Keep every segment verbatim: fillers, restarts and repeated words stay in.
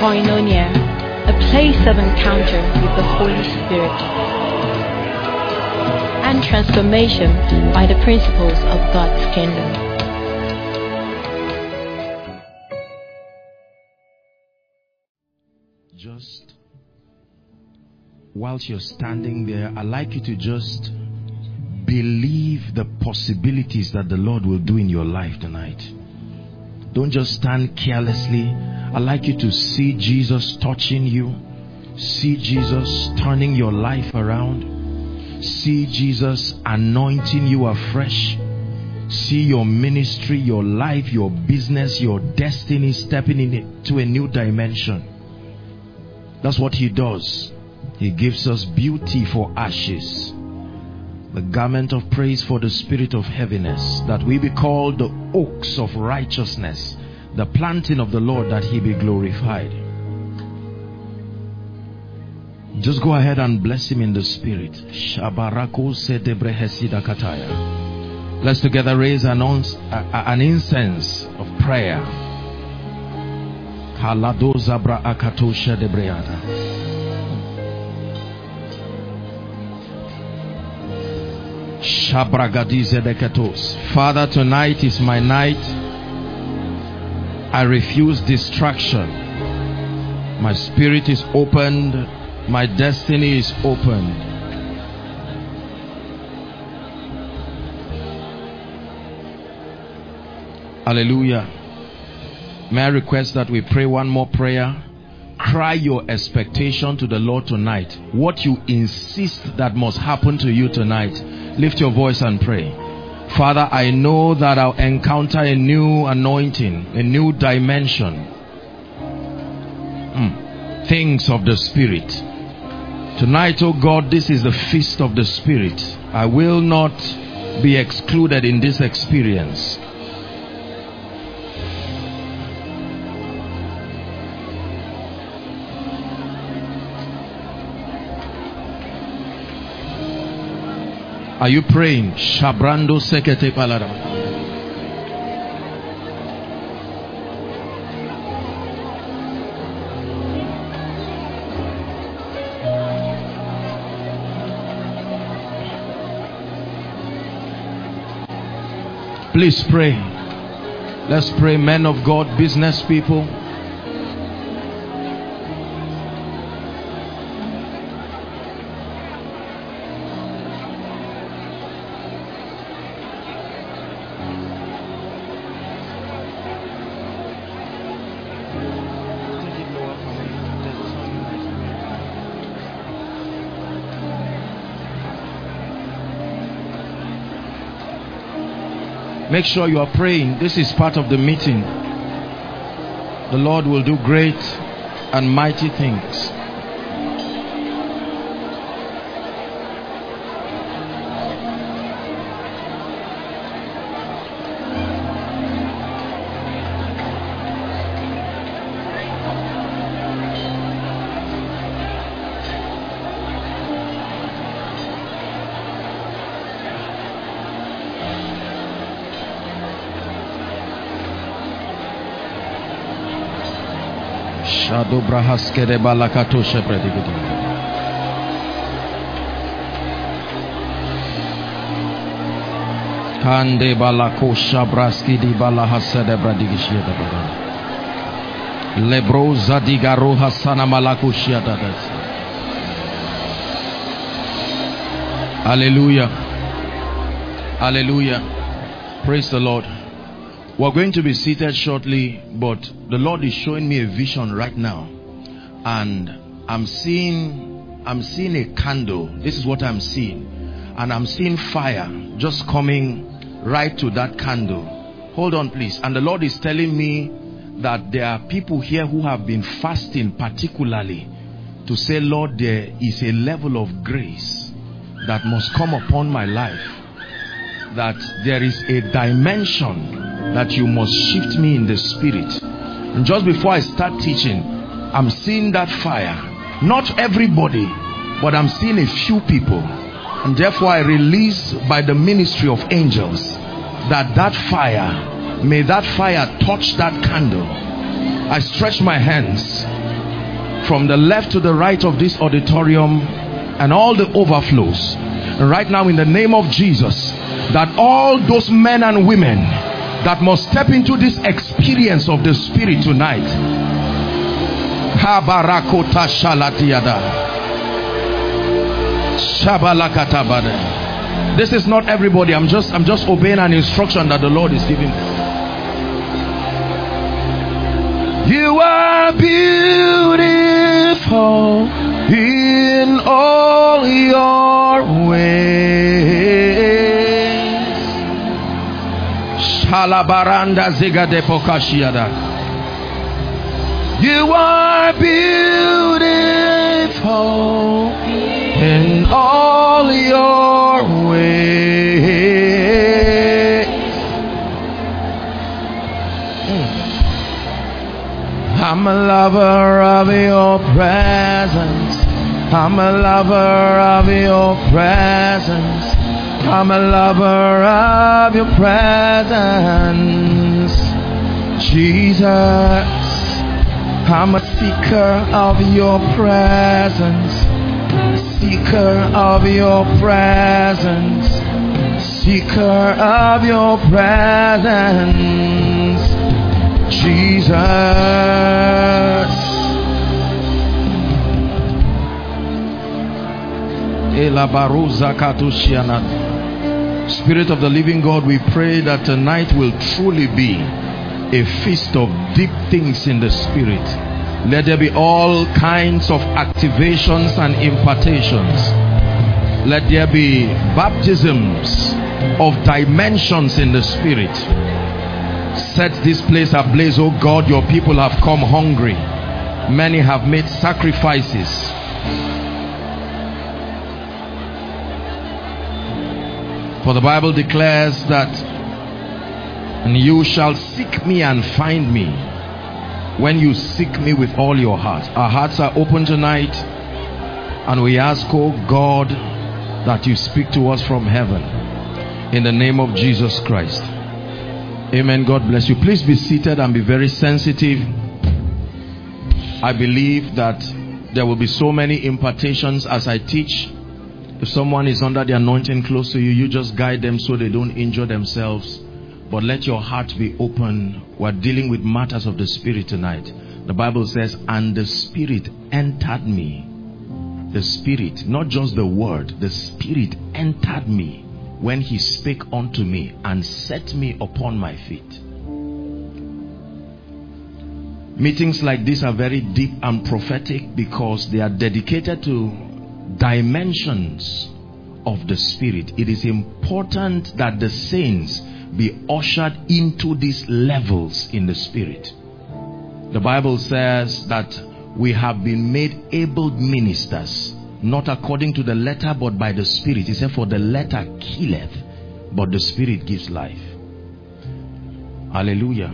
Koinonia, a place of encounter with the Holy Spirit and transformation by the principles of God's kingdom. Just whilst you're standing there, I'd like you to just believe the possibilities that the Lord will do in your life tonight. Don't just stand carelessly. I'd like you to see Jesus touching you. See Jesus turning your life around. See Jesus anointing you afresh. See your ministry, your life, your business, your destiny stepping into a new dimension. That's what He does. He gives us beauty for ashes, the garment of praise for the spirit of heaviness, that we be called the oaks of righteousness, the planting of the Lord, that He be glorified. Just go ahead and bless Him in the spirit. Let's together raise an, an incense of prayer. Father, tonight is my night. I refuse distraction. My spirit is opened. My destiny is opened. Hallelujah. May I request that we pray one more prayer? Cry your expectation to the Lord tonight. What you insist that must happen to you tonight. Lift your voice and pray. Father, I know that I'll encounter a new anointing, a new dimension. Mm. Things of the Spirit. Tonight, oh God, this is the feast of the Spirit. I will not be excluded in this experience. Are you praying? Shabrando sekete palada. Please pray. Let's pray, men of God, business people. Make sure you are praying. This is part of the meeting. The Lord will do great and mighty things. Shado brahaskere balakato shepredigidi. Kande balako shabraskidi balahasede bradigishiyada bada. Lebro zadigaro hasana malakushiyada. Hallelujah. Hallelujah. Praise the Lord. We're going to be seated shortly, but the Lord is showing me a vision right now, and I'm seeing I'm seeing a candle. This is what I'm seeing, and I'm seeing fire just coming right to that candle. Hold on, please. And the Lord is telling me that there are people here who have been fasting, particularly to say, Lord, there is a level of grace that must come upon my life, that there is a dimension that you must shift me in the spirit. And just before I start teaching, I'm seeing that fire. Not everybody, but I'm seeing a few people. And therefore I release by the ministry of angels that that fire, may that fire touch that candle. I stretch my hands from the left to the right of this auditorium and all the overflows. And right now, in the name of Jesus, that all those men and women that must step into this experience of the Spirit tonight, this is not everybody. I'm just I'm just obeying an instruction that the Lord is giving. You are beautiful in all your ways. Shalabaranda zigade pokashiada. You are beautiful in all your ways. I'm a lover of your presence. I'm a lover of your presence. I'm a lover of your presence, Jesus. I'm a seeker of your presence. Seeker of your presence. Seeker of your presence, Jesus. Spirit of the living God, we pray that tonight will truly be a feast of deep things in the Spirit. Let there be all kinds of activations and impartations. Let there be baptisms of dimensions in the Spirit. Set this place ablaze, oh God. Your people have come hungry. Many have made sacrifices. For the Bible declares that, and you shall seek me and find me when you seek me with all your heart. Our hearts are open tonight, and we ask, oh God, that you speak to us from heaven in the name of Jesus Christ. Amen. God bless you. Please be seated and be very sensitive. I believe that there will be so many impartations as I teach. If someone is under the anointing close to you, you just guide them so they don't injure themselves. But let your heart be open. We're dealing with matters of the Spirit tonight. The Bible says, and the Spirit entered me. The Spirit, not just the word, the Spirit entered me when he spake unto me and set me upon my feet. Meetings like this are very deep and prophetic because they are dedicated to dimensions of the Spirit. It is important that the saints be ushered into these levels in the Spirit. The Bible says that we have been made able ministers, not according to the letter but by the Spirit. He said, for the letter killeth, but the Spirit gives life. Hallelujah.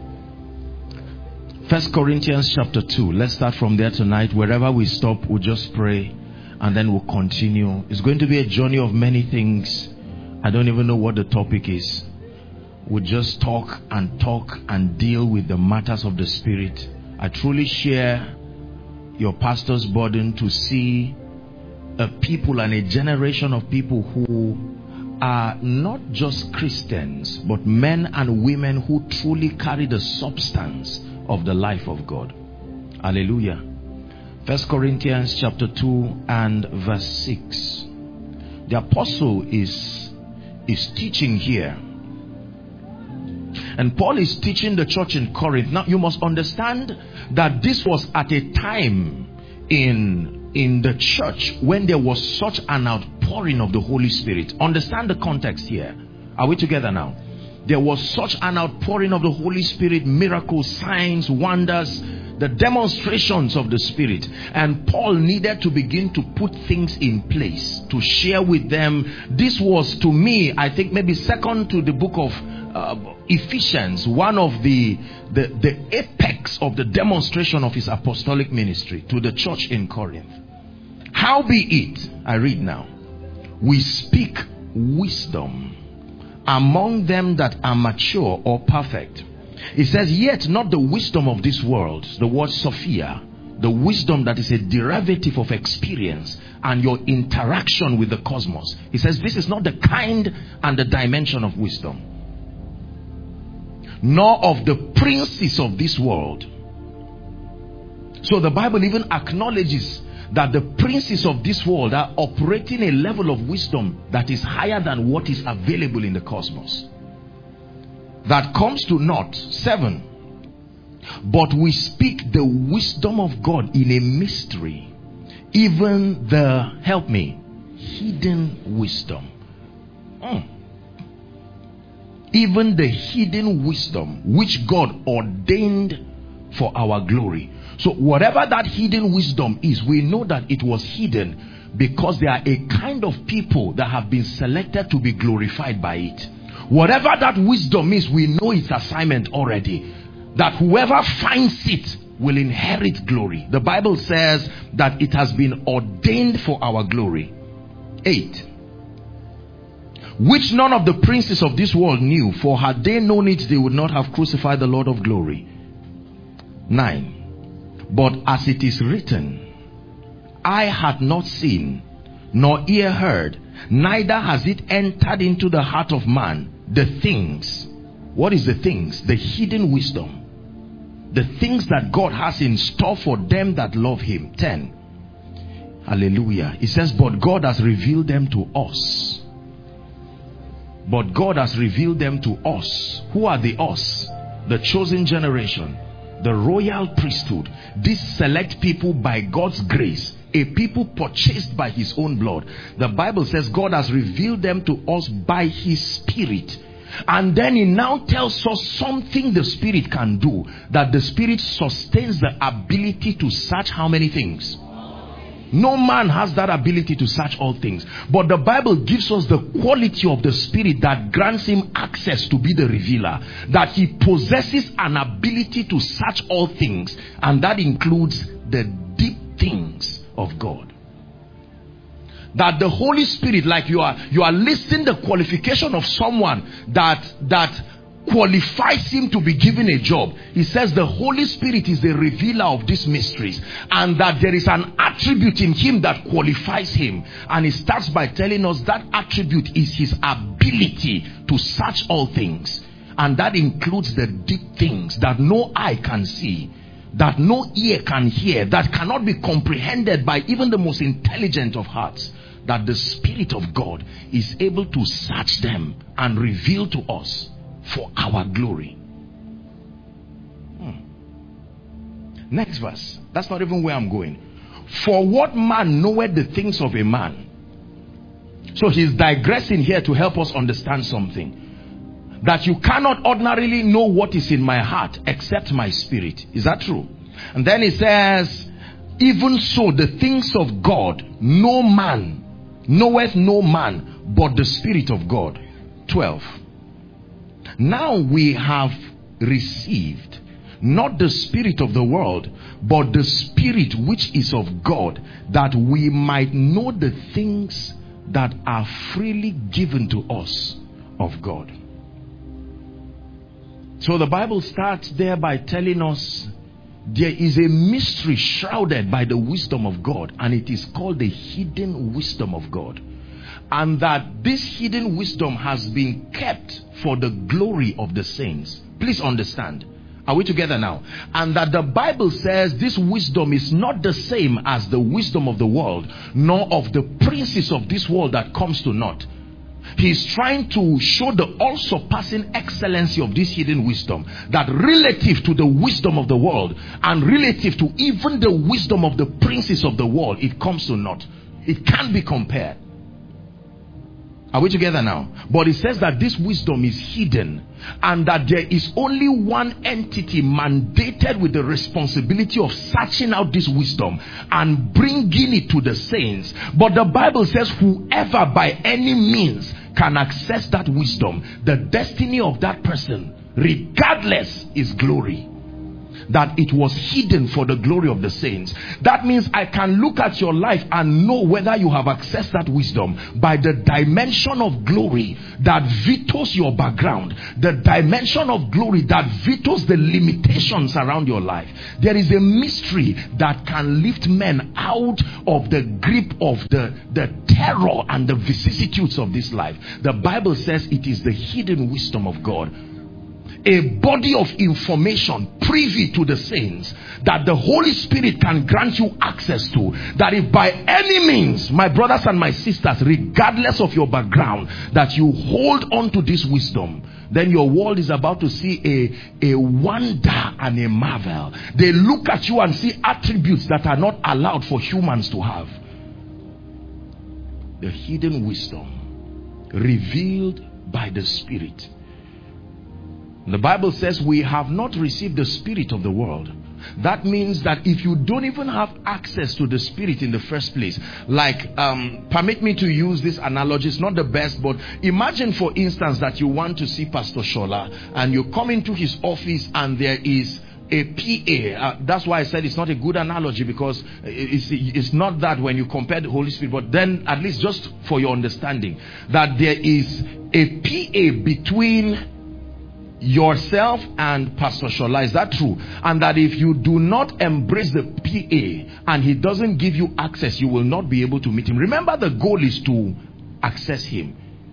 First Corinthians chapter two. Let's start from there tonight. Wherever we stop, we'll just pray and then we'll continue. It's going to be a journey of many things. I don't even know what the topic is. We'll just talk and talk and deal with the matters of the Spirit. I truly share your pastor's burden to see a people and a generation of people who are not just Christians, but men and women who truly carry the substance of the life of God. Hallelujah. First Corinthians chapter two and verse six. The apostle is, is teaching here. And Paul is teaching the church in Corinth. Now you must understand that this was at a time in, in the church when there was such an outpouring of the Holy Spirit. Understand the context here. Are we together now? There was such an outpouring of the Holy Spirit, miracles, signs, wonders, the demonstrations of the Spirit. And Paul needed to begin to put things in place to share with them. This was, to me, I think maybe second to the book of uh, Ephesians, one of the, the, the apex of the demonstration of his apostolic ministry to the church in Corinth. Howbeit, I read now, we speak wisdom among them that are mature or perfect. It says, yet not the wisdom of this world. The word Sophia the wisdom that is a derivative of experience and your interaction with the cosmos. He says this is not the kind and the dimension of wisdom, nor of the princes of this world. So the Bible even acknowledges that the princes of this world are operating a level of wisdom that is higher than what is available in the cosmos. That comes to naught. Seven. But we speak the wisdom of God in a mystery, even the, help me, hidden wisdom. Mm. Even the hidden wisdom which God ordained for our glory. So whatever that hidden wisdom is, we know that it was hidden because there are a kind of people that have been selected to be glorified by it. Whatever that wisdom is, we know its assignment already. That whoever finds it will inherit glory. The Bible says that it has been ordained for our glory. Eight. Which none of the princes of this world knew, for had they known it, they would not have crucified the Lord of glory. Nine. But as it is written, eye had not seen, nor ear heard, neither has it entered into the heart of man, the things. What is the things? The hidden wisdom. The things that God has in store for them that love him. Ten. Hallelujah. It says, but God has revealed them to us. But God has revealed them to us. Who are the us? The chosen generation. The royal priesthood. These select people by God's grace. A people purchased by his own blood. The Bible says God has revealed them to us by his Spirit. And then he now tells us something the Spirit can do. That the Spirit sustains the ability to search how many things? No man has that ability to search all things. But the Bible gives us the quality of the Spirit that grants him access to be the revealer. That he possesses an ability to search all things. And that includes the deep things of God. That the Holy Spirit, like you are you are listing the qualification of someone that that qualifies him to be given a job. He says the Holy Spirit is the revealer of these mysteries, and that there is an attribute in him that qualifies him. And he starts by telling us that attribute is his ability to search all things, and that includes the deep things that no eye can see, that no ear can hear, that cannot be comprehended by even the most intelligent of hearts. That the Spirit of God is able to search them and reveal to us for our glory. Hmm. Next verse. That's not even where I'm going. For what man knoweth the things of a man? So he's digressing here to help us understand something. That you cannot ordinarily know what is in my heart except my spirit. Is that true? And then he says, even so the things of God, no man knoweth no man but the Spirit of God. Twelve. Now we have received not the spirit of the world, but the Spirit which is of God, that we might know the things that are freely given to us of God. So the Bible starts there by telling us there is a mystery shrouded by the wisdom of God, and it is called the hidden wisdom of God. And that this hidden wisdom has been kept for the glory of the saints. Please understand. Are we together now? And that the Bible says this wisdom is not the same as the wisdom of the world, nor of the princes of this world that comes to naught. He's trying to show the all-surpassing excellency of this hidden wisdom, that relative to the wisdom of the world and relative to even the wisdom of the princes of the world, it comes to naught. It can't be compared. Are we together now? But it says that this wisdom is hidden, and that there is only one entity mandated with the responsibility of searching out this wisdom and bringing it to the saints. But the Bible says whoever by any means can access that wisdom, the destiny of that person, regardless, is glory. that it was hidden for the glory of the saints. That means I can look at your life and know whether you have accessed that wisdom by the dimension of glory that vetoes your background, the dimension of glory that vetoes the limitations around your life. There is a mystery that can lift men out of the grip of the, the terror and the vicissitudes of this life. The Bible says it is the hidden wisdom of God. A body of information privy to the saints that the Holy Spirit can grant you access to, that if by any means, my brothers and my sisters, regardless of your background, that you hold on to this wisdom, then your world is about to see a, a wonder and a marvel. They look at you and see attributes that are not allowed for humans to have. The hidden wisdom revealed by the Spirit. The Bible says we have not received the spirit of the world. That means that if you don't even have access to the Spirit in the first place, like, um, permit me to use this analogy, it's not the best, but imagine for instance that you want to see Pastor Shola and you come into his office and there is a P A. Uh, that's why I said it's not a good analogy, because it's, it's not that when you compare the Holy Spirit, but then at least just for your understanding, that there is a P A between yourself and Pastor Shola. Is that true? And that if you do not embrace the P A and he doesn't give you access, you will not be able to meet him. Remember, the goal is to access him,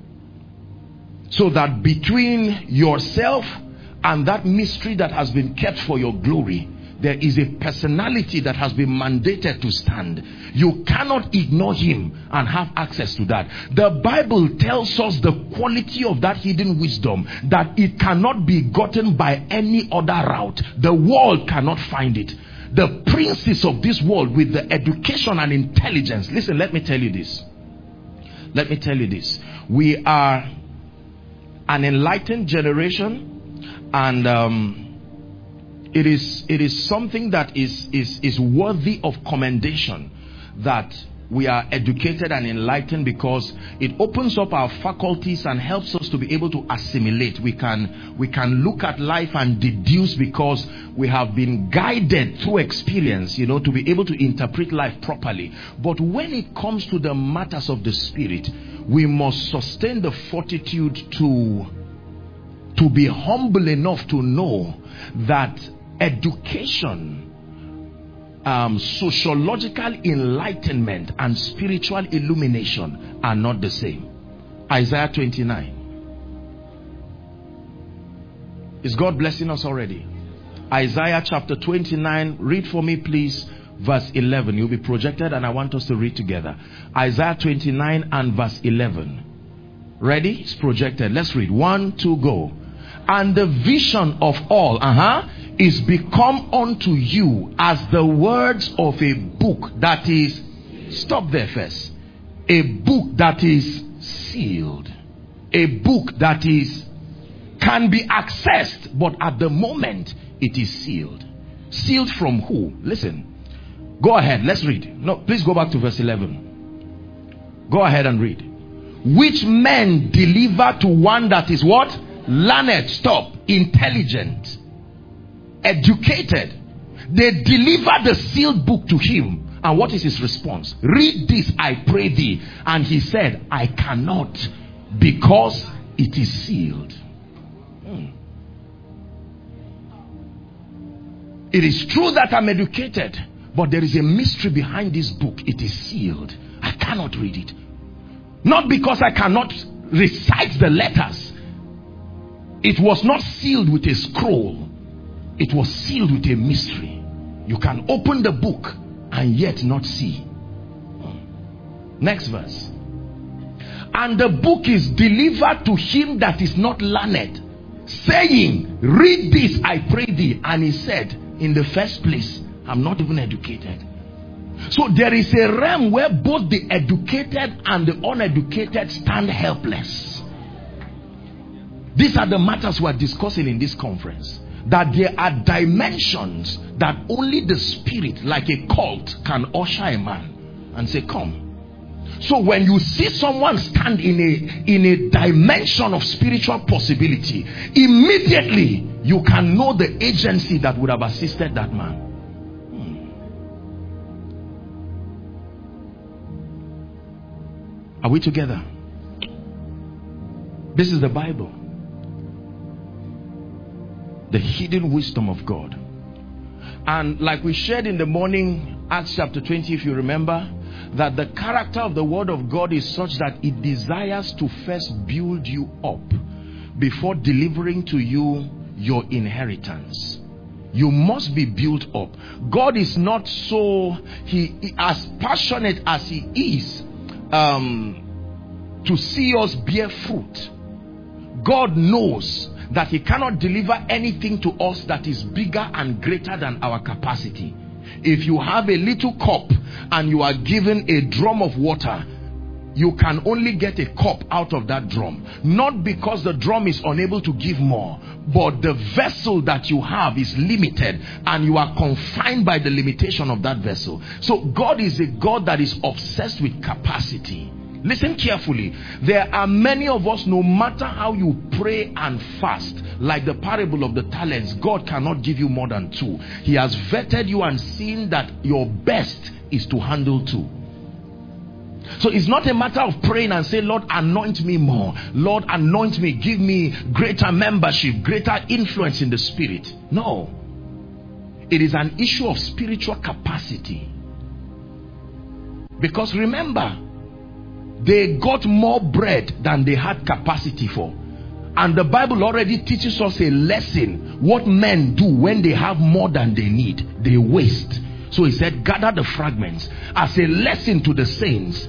so that between yourself and that mystery that has been kept for your glory, there is a personality that has been mandated to stand. You cannot ignore him and have access to that. The Bible tells us the quality of that hidden wisdom, that it cannot be gotten by any other route. The world cannot find it. The princes of this world with the education and intelligence. Listen, let me tell you this. Let me tell you this. We are an enlightened generation, and um, It is, it is something that is, is, is worthy of commendation, that we are educated and enlightened, because it opens up our faculties and helps us to be able to assimilate. We can, we can look at life and deduce, because we have been guided through experience, you know, to be able to interpret life properly. But when it comes to the matters of the Spirit, we must sustain the fortitude to, to be humble enough to know that education, um, sociological enlightenment, and spiritual illumination are not the same. Isaiah twenty-nine. Is God blessing us already? Isaiah chapter twenty-nine. Read for me, please, verse eleven. You'll be projected and I want us to read together. Isaiah twenty-nine and verse eleven. Ready? It's projected. Let's read. One, two, go. And the vision of all, uh-huh, is become unto you as the words of a book that is, stop there first, a book that is sealed, a book that is, can be accessed, but at the moment it is sealed. Sealed from who? Listen, go ahead, let's read. No, please go back to verse eleven. Go ahead and read. Which men deliver to one that is what? Learned, stop, intelligent, educated. They deliver the sealed book to him. And what is his response? Read this, I pray thee. And he said, I cannot, because it is sealed. Hmm. It is true that I'm educated, but there is a mystery behind this book. It is sealed. I cannot read it. Not because I cannot recite the letters. It was not sealed with a scroll. It was sealed with a mystery. You can open the book and yet not see. Next verse. And the book is delivered to him that is not learned, saying, read this, I pray thee. And he said, in the first place, I'm not even educated. So there is a realm where both the educated and the uneducated stand helpless. These are the matters we are discussing in this conference. That there are dimensions that only the Spirit, like a cult, can usher a man and say, come. So when you see someone stand in a, in a dimension of spiritual possibility, immediately you can know the agency that would have assisted that man. Are we together? This is the Bible. The hidden wisdom of God. And like we shared in the morning, Acts chapter twenty, if you remember, that the character of the word of God is such that it desires to first build you up before delivering to you your inheritance. You must be built up. God is not so, he as passionate as he is um, to see us bear fruit. God knows that he cannot deliver anything to us that is bigger and greater than our capacity. If you have a little cup and you are given a drum of water, you can only get a cup out of that drum. Not because the drum is unable to give more, but the vessel that you have is limited and you are confined by the limitation of that vessel. So God is a God that is obsessed with capacity. Listen carefully. There are many of us, no matter how you pray and fast, like the parable of the talents, God cannot give you more than two. He has vetted you and seen that your best is to handle two. So it's not a matter of praying and say, Lord, anoint me more. Lord, anoint me. Give me greater membership, greater influence in the spirit. No. It is an issue of spiritual capacity. Because remember, they got more bread than they had capacity for. And the Bible already teaches us a lesson. What men do when they have more than they need, they waste. So he said, gather the fragments as a lesson to the saints.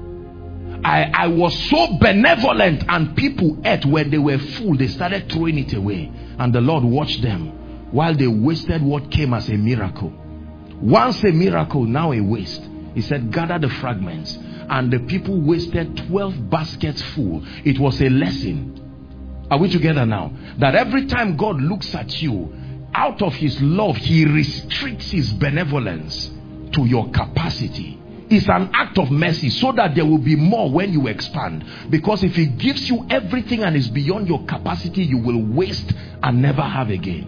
I, I was so benevolent and people ate when they were full. They started throwing it away. And the Lord watched them while they wasted what came as a miracle. Once a miracle, now a waste. He said, gather the fragments. And the people wasted twelve baskets full. It was a lesson. Are we together now? That every time God looks at you, out of his love, he restricts his benevolence to your capacity. It's an act of mercy so that there will be more when you expand. Because if he gives you everything and is beyond your capacity, you will waste and never have again.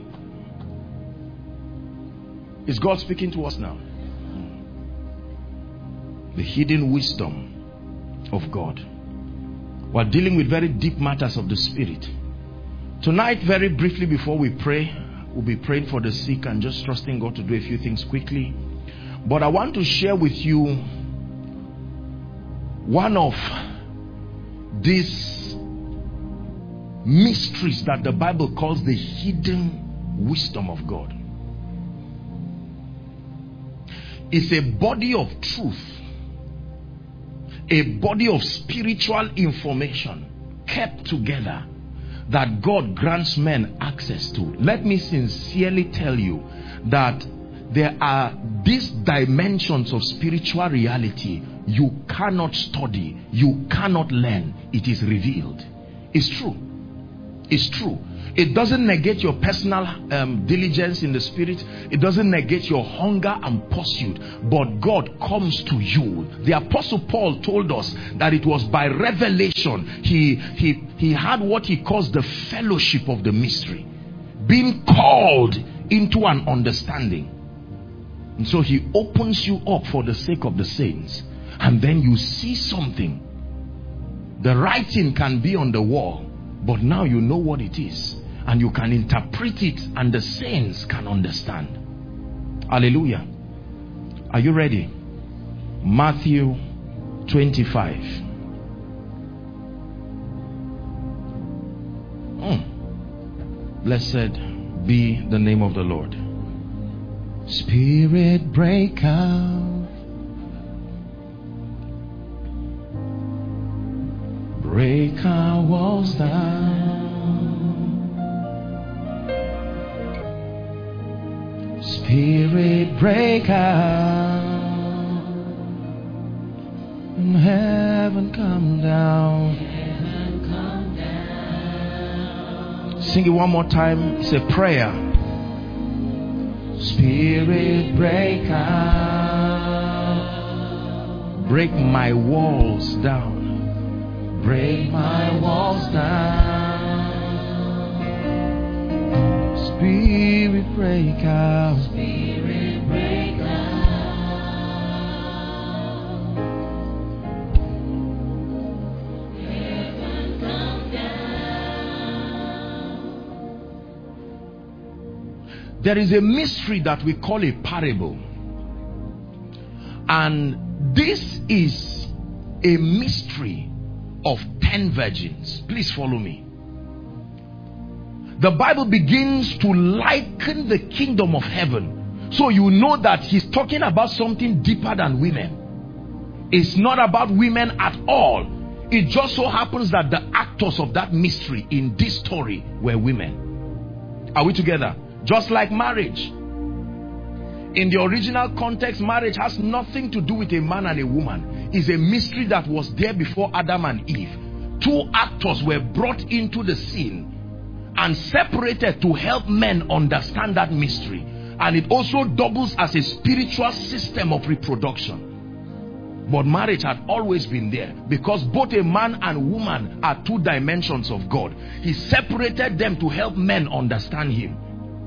Is God speaking to us now? The hidden wisdom of God. We're dealing with very deep matters of the spirit. Tonight, very briefly before we pray, we'll be praying for the sick and just trusting God to do a few things quickly. But I want to share with you one of these mysteries that the Bible calls the hidden wisdom of God. It's a body of truth, a body of spiritual information kept together that God grants men access to. Let me sincerely tell you that there are these dimensions of spiritual reality you cannot study, you cannot learn. It is revealed. It's true. It's true. It doesn't negate your personal um, diligence in the spirit. It doesn't negate your hunger and pursuit. But God comes to you. The Apostle Paul told us that it was by revelation. He, he, he had what he calls the fellowship of the mystery. Being called into an understanding. And so he opens you up for the sake of the saints. And then you see something. The writing can be on the wall. But now you know what it is. And you can interpret it, and the saints can understand. Hallelujah. Are you ready? Matthew twenty-five. Mm. Blessed be the name of the Lord. Spirit, break out. Break our walls down. Spirit, break out. And heaven come down. Heaven come down. Sing it one more time. It's a prayer. Spirit, break out. Break my walls down. Break my walls down. Spirit break out. Spirit break out. Heaven come down. There is a mystery that we call a parable. And this is a mystery of ten virgins. Please follow me. The Bible begins to liken the kingdom of heaven. So you know that he's talking about something deeper than women. It's not about women at all. It just so happens that the actors of that mystery in this story were women. Are we together? Just like marriage. In the original context, marriage has nothing to do with a man and a woman. It's a mystery that was there before Adam and Eve. Two actors were brought into the scene and separated to help men understand that mystery. And it also doubles as a spiritual system of reproduction. But marriage had always been there because both a man and woman are two dimensions of God. He separated them to help men understand him.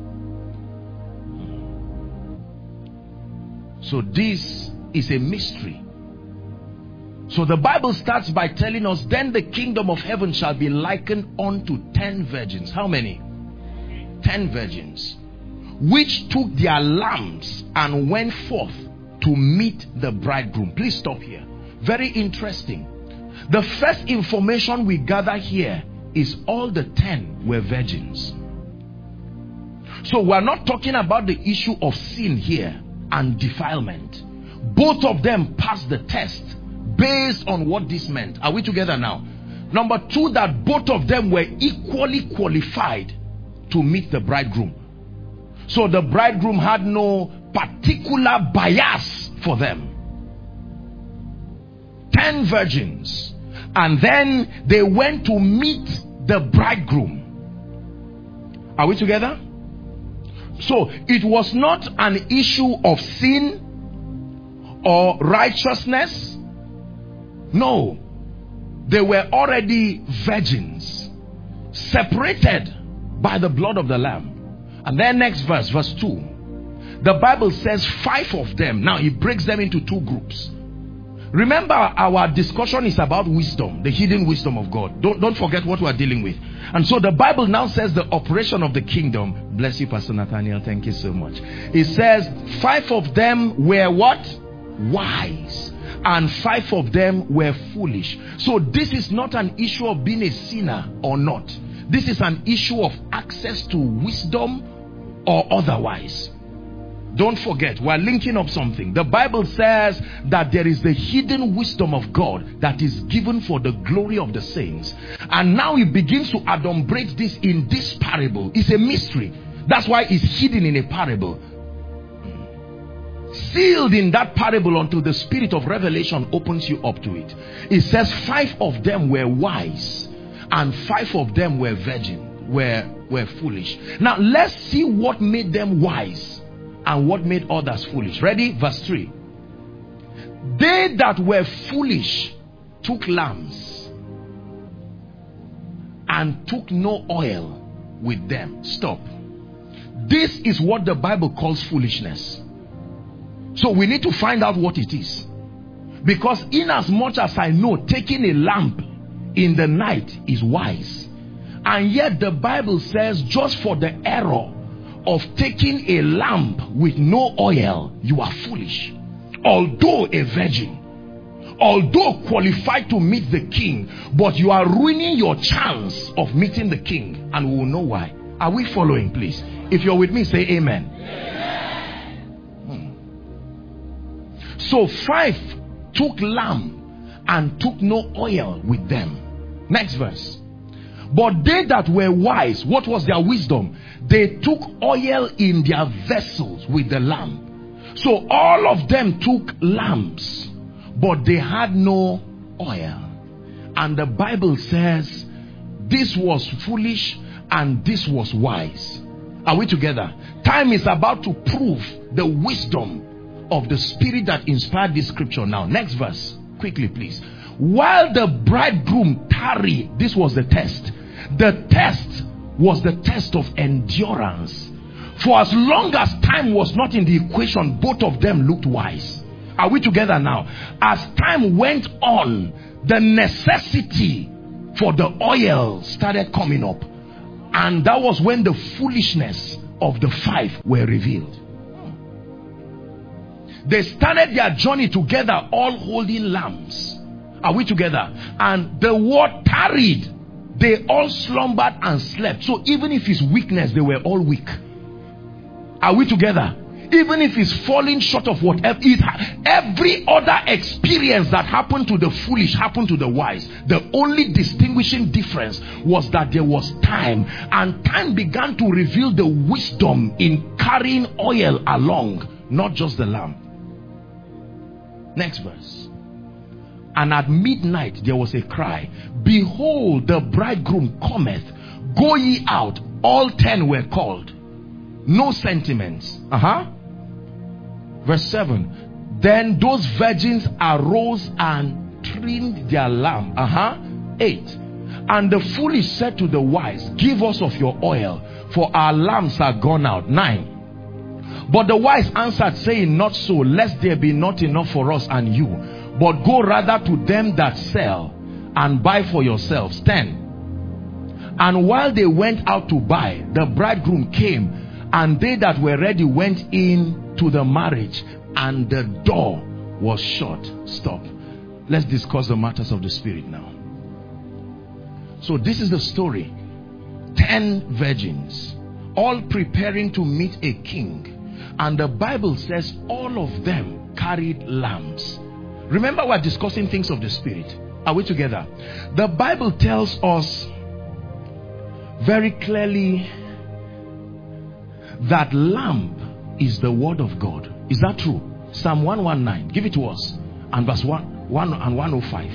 So this is a mystery. So the Bible starts by telling us, then the kingdom of heaven shall be likened unto ten virgins. How many? Ten virgins, which took their lamps and went forth to meet the bridegroom. Please stop here. Very interesting. The first information we gather here is all the ten were virgins. So we're not talking about the issue of sin here and defilement. Both of them passed the test based on what this meant. Are we together now? Number two, that both of them were equally qualified to meet the bridegroom. So the bridegroom had no particular bias for them. Ten virgins. And then they went to meet the bridegroom. Are we together? So it was not an issue of sin or righteousness. No. They were already virgins, separated by the blood of the Lamb. And then next verse, verse two. The Bible says five of them. Now he breaks them into two groups. Remember, our discussion is about wisdom, the hidden wisdom of God. Don't, don't forget what we're dealing with. And so the Bible now says the operation of the kingdom. Bless you, Pastor Nathaniel. Thank you so much. It says five of them were what? Wise. And five of them were foolish. So this is not an issue of being a sinner or not. This is an issue of access to wisdom or otherwise. Don't forget, we're linking up something. The Bible says that there is the hidden wisdom of God that is given for the glory of the saints. And now he begins to adumbrate this in this parable. It's a mystery. That's why it's hidden in a parable. Sealed in that parable until the spirit of revelation opens you up to it. It says five of them were wise and five of them were virgin, were, were foolish. Now let's see what made them wise and what made others foolish. Ready? Verse three. They that were foolish took lambs and took no oil with them. Stop. This is what the Bible calls foolishness. So we need to find out what it is. Because in as much as I know, taking a lamp in the night is wise. And yet the Bible says just for the error of taking a lamp with no oil, you are foolish. Although a virgin, although qualified to meet the king, but you are ruining your chance of meeting the king, and we will know why. Are we following, please? If you're with me, say amen. Amen. Hmm. So five took lamb and took no oil with them. Next verse. But they that were wise, what was their wisdom? They took oil in their vessels with the lamp. So all of them took lamps, but they had no oil. And the Bible says this was foolish and this was wise. Are we together? Time is about to prove the wisdom of the spirit that inspired this scripture. Now, next verse, quickly please. While the bridegroom tarried, this was the test. The test was the test of endurance. For as long as time was not in the equation, both of them looked wise. Are we together now? As time went on, the necessity for the oil started coming up. And that was when the foolishness of the five were revealed. They started their journey together, all holding lamps. Are we together? And the word tarried. They all slumbered and slept. So even if it's weakness, they were all weak. Are we together? Even if it's falling short of whatever it, every other experience that happened to the foolish happened to the wise. The only distinguishing difference was that there was time, and time began to reveal the wisdom in carrying oil along, not just the lamp. Next verse. And at midnight there was a cry, behold, the bridegroom cometh, go ye out. All ten were called. No sentiments. Uh-huh. Verse seven. Then those virgins arose and trimmed their lamp. Uh-huh. Eight. And the foolish said to the wise, give us of your oil, for our lamps are gone out. Nine. But the wise answered, saying, not so, lest there be not enough for us and you, but go rather to them that sell and buy for yourselves. Ten. And while they went out to buy, the bridegroom came, and they that were ready went in to the marriage, and the door was shut. Stop. Let's discuss the matters of the spirit now. So this is the story. Ten virgins, all preparing to meet a king. And the Bible says all of them carried lamps. Remember, we're discussing things of the spirit. Are we together? The Bible tells us very clearly that lamp is the word of God. Is that true? Psalm one nineteen. Give it to us. And verse one, one and one oh five.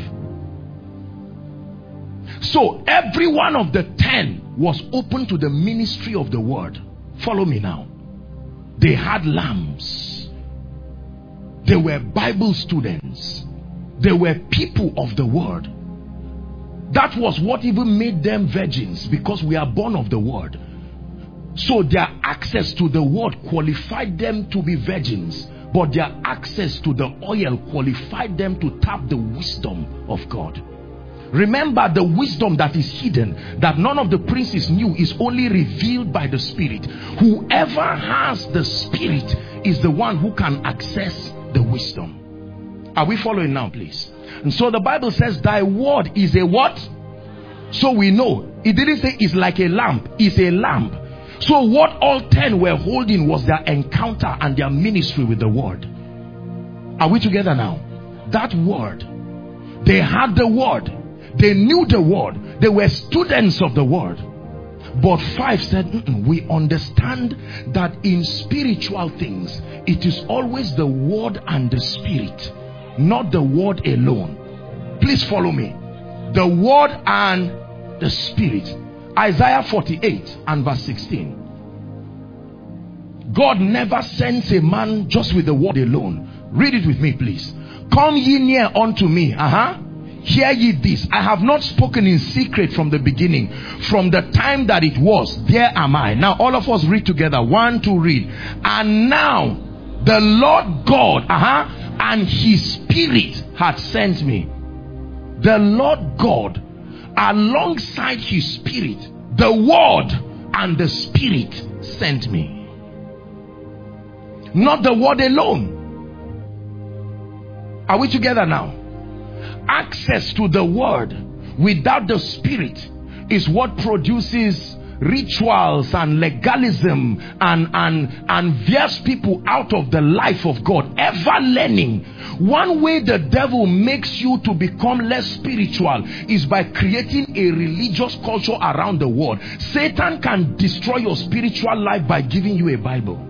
So every one of the ten was open to the ministry of the word. Follow me now. They had lamps. They were Bible students. They were people of the word. That was what even made them virgins, because we are born of the word. So their access to the word qualified them to be virgins, but their access to the oil qualified them to tap the wisdom of God. Remember, the wisdom that is hidden, that none of the princes knew, is only revealed by the Spirit. Whoever has the Spirit is the one who can access the wisdom. Are we following now, please? And so the Bible says, thy word is a what? So we know. It didn't say it's like a lamp. It's a lamp. So what all ten were holding was their encounter and their ministry with the word. Are we together now? That word. They had the word. They knew the word. They were students of the word. But five said, mm-mm, we understand that in spiritual things, it is always the word and the spirit, not the word alone. Please follow me. The word and the spirit. Isaiah forty-eight and verse sixteen. God never sends a man just with the word alone. Read it with me, please. Come ye near unto me. Uh-huh. Hear ye this. I have not spoken in secret from the beginning. From the time that it was, there am I. Now all of us read together. One, two, read. And now the Lord God, uh-huh, and his spirit had sent me. The Lord God, alongside his spirit, the word and the spirit sent me. Not the word alone. Are we together now? Access to the word without the spirit is what produces rituals and legalism and and and veers people out of the life of God. Ever learning. One way the devil makes you to become less spiritual is by creating a religious culture around the world. Satan can destroy your spiritual life by giving you a Bible.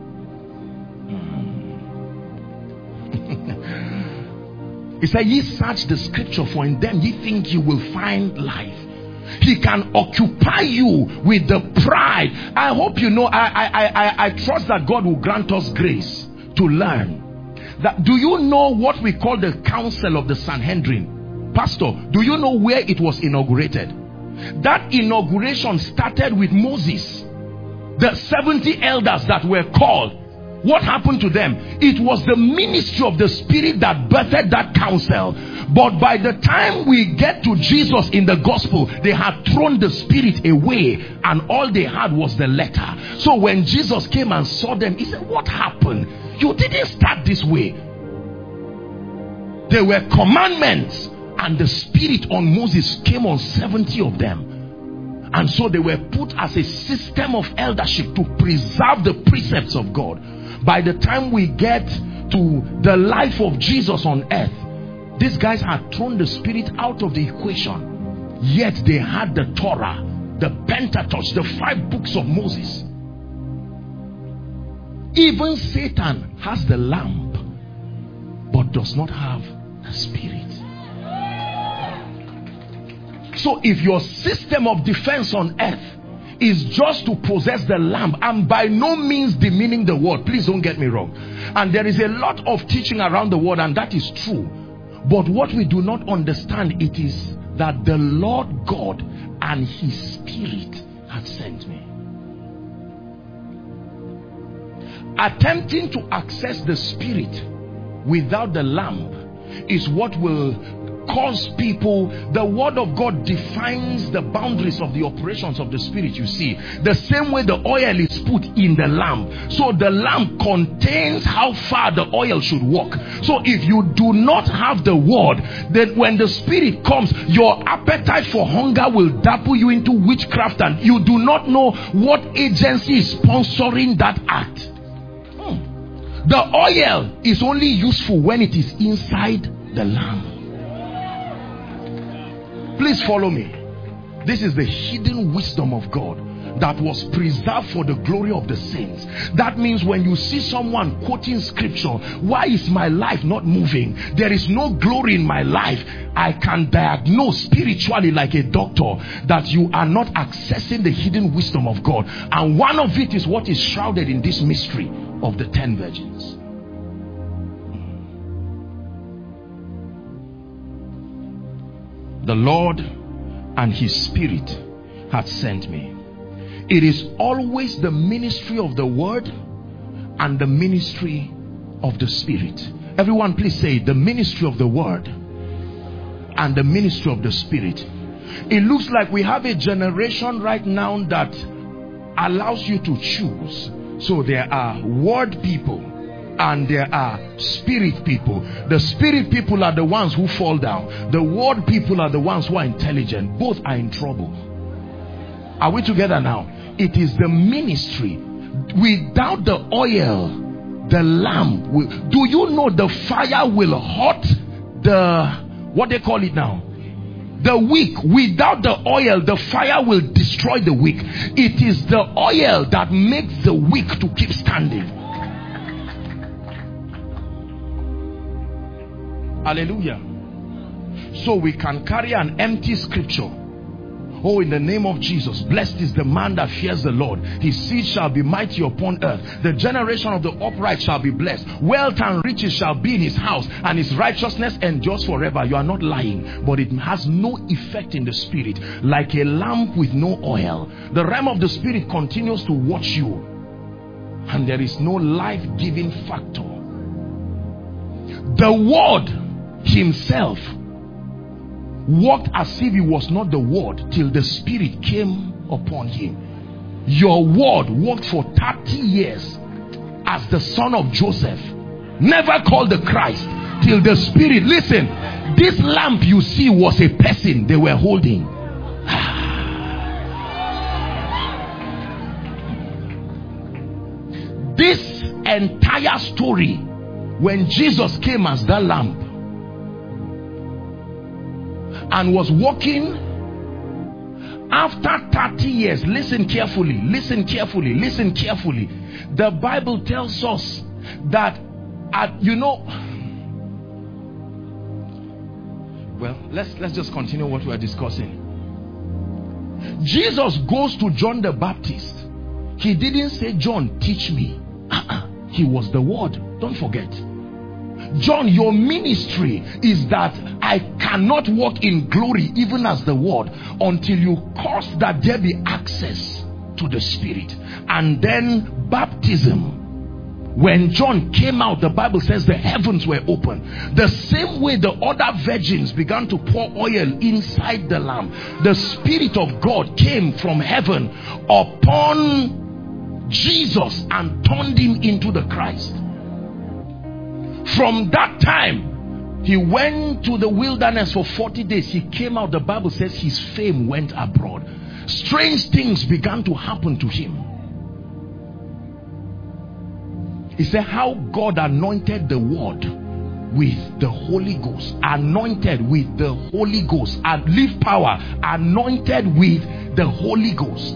He said, ye search the scripture, for in them ye think you will find life. He can occupy you with the pride. I hope you know, I, I, I, I trust that God will grant us grace to learn. That, do you know what we call the Council of the Sanhedrin? Pastor, do you know where it was inaugurated? That inauguration started with Moses. The seventy elders that were called, what happened to them? It was the ministry of the Spirit that birthed that council. But by the time we get to Jesus in the gospel, they had thrown the Spirit away, and all they had was the letter. So when Jesus came and saw them, he said, what happened? You didn't start this way. There were commandments, and the Spirit on Moses came on seventy of them. And so they were put as a system of eldership to preserve the precepts of God. By the time we get to the life of Jesus on earth, these guys had thrown the Spirit out of the equation. Yet they had the Torah, the Pentateuch, the five books of Moses. Even Satan has the lamp, but does not have the Spirit. So if your system of defense on earth is just to possess the lamb, and by no means demeaning the word, please don't get me wrong, and there is a lot of teaching around the word, and that is true, but what we do not understand, it is that the Lord God and his Spirit have sent me. Attempting to access the Spirit without the lamp is what will cause people. The word of God defines the boundaries of the operations of the Spirit. You see, the same way the oil is put in the lamp, so the lamp contains how far the oil should walk. So if you do not have the word, then when the Spirit comes, your appetite for hunger will dapple you into witchcraft, and you do not know what agency is sponsoring that act. hmm. The oil is only useful when it is inside the lamp. Please follow me. This is the hidden wisdom of God that was preserved for the glory of the saints. That means when you see someone quoting scripture, why is my life not moving? There is no glory in my life. I can diagnose spiritually like a doctor that you are not accessing the hidden wisdom of God. And one of it is what is shrouded in this mystery of the ten virgins. The Lord and his Spirit hath sent me. It is always the ministry of the word and the ministry of the Spirit. Everyone please say, the ministry of the word and the ministry of the Spirit. It looks like we have a generation right now that allows you to choose. So there are word people and there are spirit people. The spirit people are the ones who fall down. The word people are the ones who are intelligent. Both are in trouble. Are we together now? It is the ministry. Without the oil, the lamp will, do you know the fire will hot the, what they call it now? The wick. Without the oil, the fire will destroy the wick. It is the oil that makes the wick to keep standing. Hallelujah. So we can carry an empty scripture. Oh, in the name of Jesus, blessed is the man that fears the Lord. His seed shall be mighty upon earth. The generation of the upright shall be blessed. Wealth and riches shall be in his house, and his righteousness endures forever. You are not lying, but it has no effect in the spirit. Like a lamp with no oil, the realm of the spirit continues to watch you, and there is no life-giving factor. The word himself walked as if he was not the word till the Spirit came upon him. Your word walked for thirty years as the son of Joseph, never called the Christ till the Spirit. Listen, this lamp you see was a person they were holding. This entire story, when Jesus came as that lamp and was walking, after thirty years, listen carefully, listen carefully, listen carefully. The Bible tells us that, at, you know, well, let's let's just continue what we are discussing. Jesus goes to John the Baptist. He didn't say, John, teach me. Uh-uh. He was the word. Don't forget. John, your ministry is that I cannot walk in glory even as the word until you cause that there be access to the Spirit. And then baptism. When John came out, the Bible says the heavens were open. The same way the other virgins began to pour oil inside the lamp, the Spirit of God came from heaven upon Jesus and turned him into the Christ. From that time, he went to the wilderness for forty days. He came out, the Bible says his fame went abroad. Strange things began to happen to him. He said how God anointed the word with the Holy Ghost. Anointed with the Holy Ghost. And live power. Anointed with the Holy Ghost.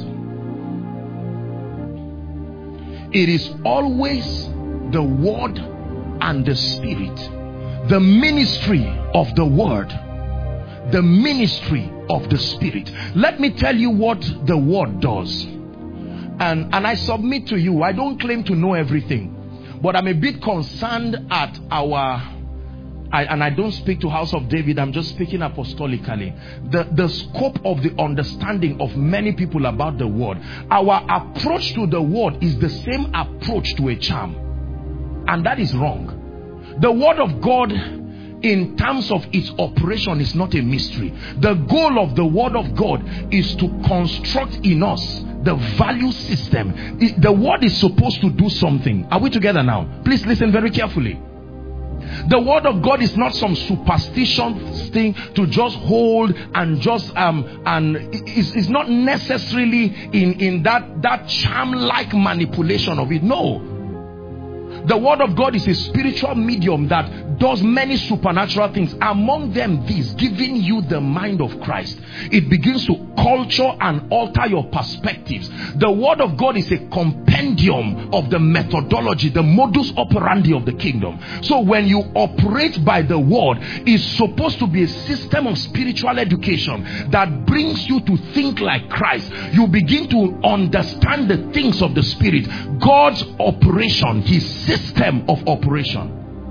It is always the word and the Spirit. The ministry of the word. The ministry of the Spirit. Let me tell you what the word does. And, and I submit to you, I don't claim to know everything. But I'm a bit concerned at our, I, and I don't speak to House of David, I'm just speaking apostolically. The, the scope of the understanding of many people about the word. Our approach to the word is the same approach to a charm. And that is wrong. The word of God in terms of its operation is not a mystery. The goal of the word of God is to construct in us the value system. It, the word is supposed to do something. Are we together now? Please listen very carefully. The word of God is not some superstition thing to just hold and just um and it's, it's not necessarily in in that that charm-like manipulation of it. No. The word of God is a spiritual medium that does many supernatural things. Among them, these, giving you the mind of Christ. It begins to culture and alter your perspectives. The word of God is a compendium of the methodology, the modus operandi of the kingdom. So when you operate by the word, it's supposed to be a system of spiritual education that brings you to think like Christ. You begin to understand the things of the Spirit. God's operation, his system of operation.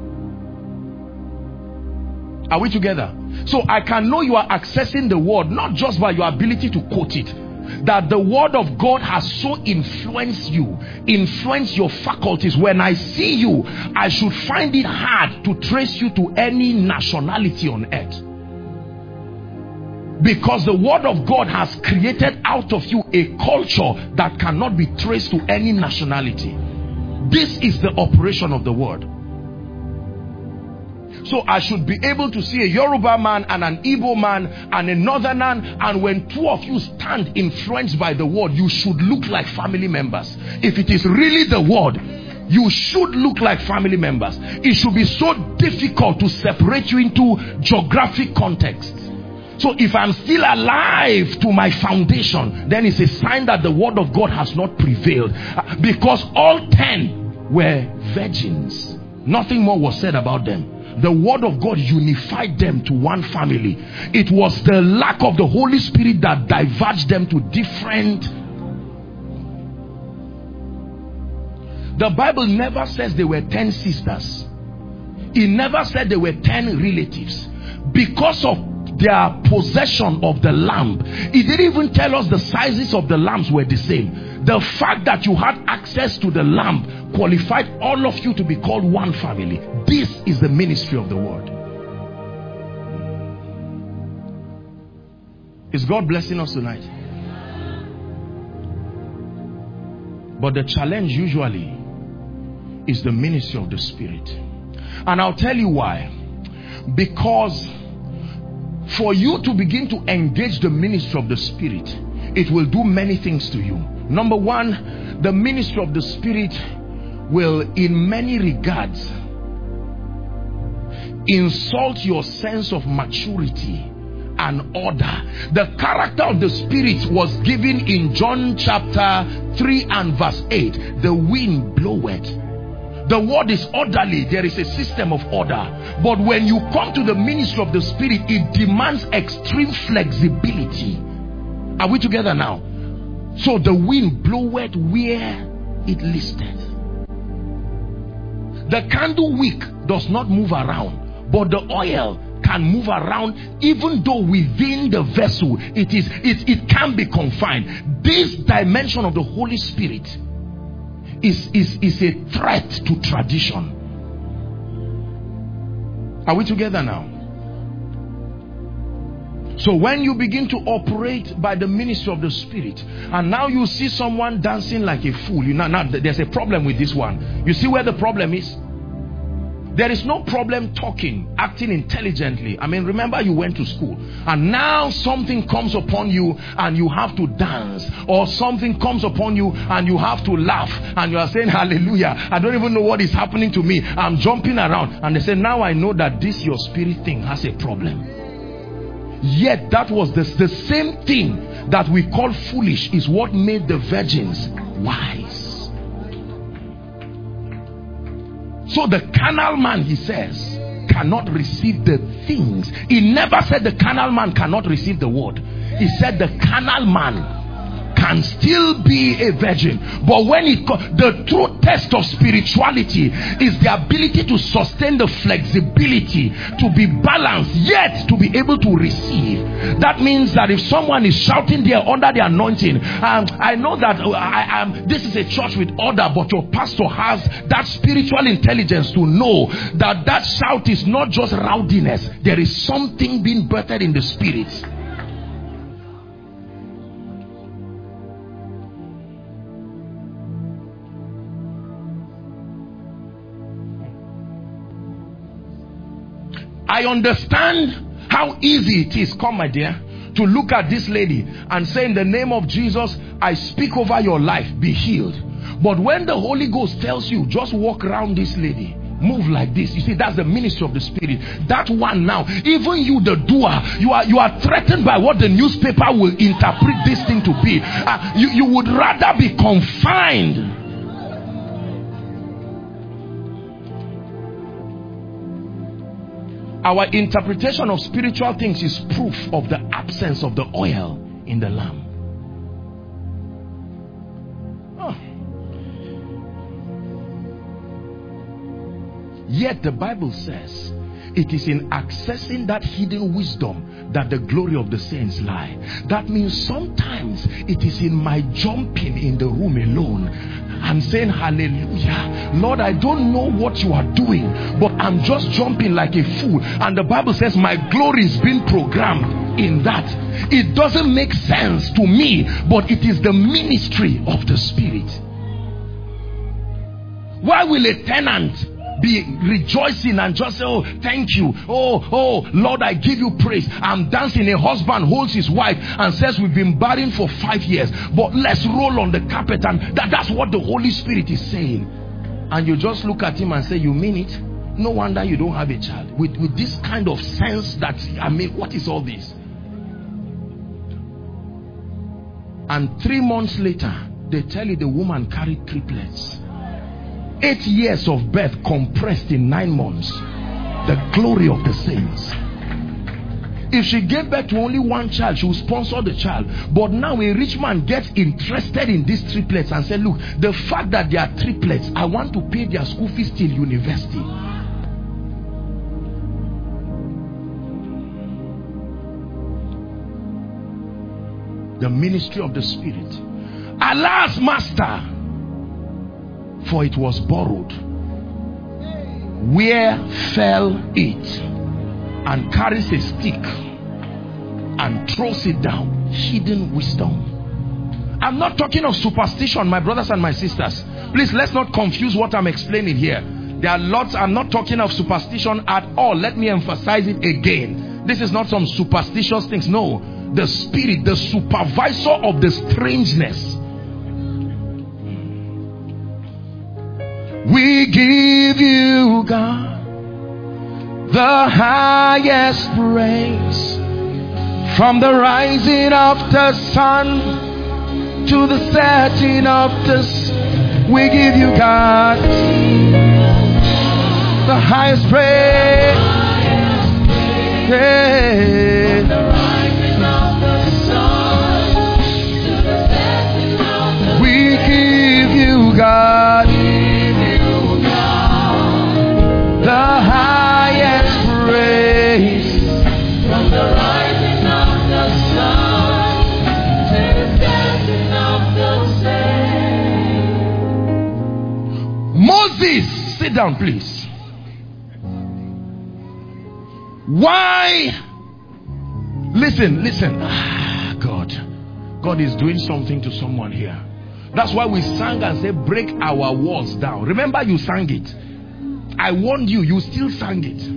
Are we together? So I can know you are accessing the word not just by your ability to quote it. That the word of God has so influenced you, influenced your faculties. When I see you, I should find it hard to trace you to any nationality on earth. Because the word of God has created out of you a culture that cannot be traced to any nationality. This is the operation of the word. So I should be able to see a Yoruba man and an Igbo man and a Northerner, and when two of you stand influenced by the word, you should look like family members. If it is really the word, you should look like family members. It should be so difficult to separate you into geographic contexts. So if I'm still alive to my foundation, then it's a sign that the word of God has not prevailed. Because all ten were virgins. Nothing more was said about them. The word of God unified them to one family. It was the lack of the Holy Spirit that diverged them to different. The Bible never says they were ten sisters. It never said they were ten relatives. Because of their possession of the lamb, it didn't even tell us the sizes of the lambs were the same. The fact that you had access to the lamb qualified all of you to be called one family. This is the ministry of the word. Is God blessing us tonight? But the challenge usually is the ministry of the Spirit. And I'll tell you why. Because for you to begin to engage the ministry of the Spirit, it will do many things to you. Number one, the ministry of the Spirit will in many regards insult your sense of maturity and order. The character of the Spirit was given in John chapter three and verse eight. The wind bloweth. The word is orderly. There is a system of order. But when you come to the ministry of the Spirit, it demands extreme flexibility. Are we together now? So the wind bloweth where it listeth. The candle wick does not move around, but the oil can move around, even though within the vessel it is it, it can be confined. This dimension of the Holy Spirit is, is, is a threat to tradition. Are we together now? So when you begin to operate by the ministry of the Spirit, and now you see someone dancing like a fool, you know, now there's a problem with this one. You see where the problem is? There is no problem talking, acting intelligently. I mean, remember you went to school and now something comes upon you and you have to dance, or something comes upon you and you have to laugh, and you are saying hallelujah, I don't even know what is happening to me, I'm jumping around, and they say, now I know that this your spirit thing has a problem. Yet that was the, the same thing that we call foolish is what made the virgins wise. So the carnal man, he says, cannot receive the things. He never said the carnal man cannot receive the word. He said the carnal man can still be a virgin. But when it the true test of spirituality is the ability to sustain the flexibility, to be balanced, yet to be able to receive. That means that if someone is shouting there under the anointing, um, I know that I am. This is a church with order, but your pastor has that spiritual intelligence to know that that shout is not just rowdiness. There is something being birthed in the spirit. I understand how easy it is, come my dear, to look at this lady and say, in the name of Jesus, I speak over your life, be healed. But when the Holy Ghost tells you, just walk around this lady, move like this, you see, that's the ministry of the Spirit. That one now, even you the doer, you are you are threatened by what the newspaper will interpret this thing to be. Uh, you, you would rather be confined. Our interpretation of spiritual things is proof of the absence of the oil in the lamp. Oh. Yet the Bible says it is in accessing that hidden wisdom that the glory of the saints lie. That means sometimes it is in my jumping in the room alone and saying hallelujah, Lord, I don't know what you are doing, but I'm just jumping like a fool, and the Bible says my glory is being programmed in that. It doesn't make sense to me, but it is the ministry of the Spirit. Why will a tenant be rejoicing and just say, oh, thank you, oh, oh, Lord, I give you praise? I'm dancing. A husband holds his wife and says, we've been married for five years, but let's roll on the carpet. And that, that's what the Holy Spirit is saying. And you just look at him and say, you mean it? No wonder you don't have a child. With, with this kind of sense that, I mean, what is all this? And three months later, they tell you the woman carried triplets. Eight years of birth compressed in nine months. The glory of the saints. If she gave birth to only one child, she would sponsor the child. But now a rich man gets interested in these triplets and said, look, the fact that they are triplets, I want to pay their school fees till university. The ministry of the Spirit. Alas, Master, for it was borrowed. Where fell it? And carries a stick and throws it down. Hidden wisdom. I'm not talking of superstition, my brothers and my sisters. Please, let's not confuse what I'm explaining here. There are lots. I'm not talking of superstition at all. Let me emphasize it again. This is not some superstitious things. No. The Spirit, the supervisor of the strangeness. We give you, God, the highest praise. From the rising of the sun to the setting of the sun, we give you, God, the highest praise. Yeah. We give you, God, down, please. Why? Listen, listen. Ah, God. God is doing something to someone here. That's why we sang and said, break our walls down. Remember, you sang it. I warned you, you still sang it.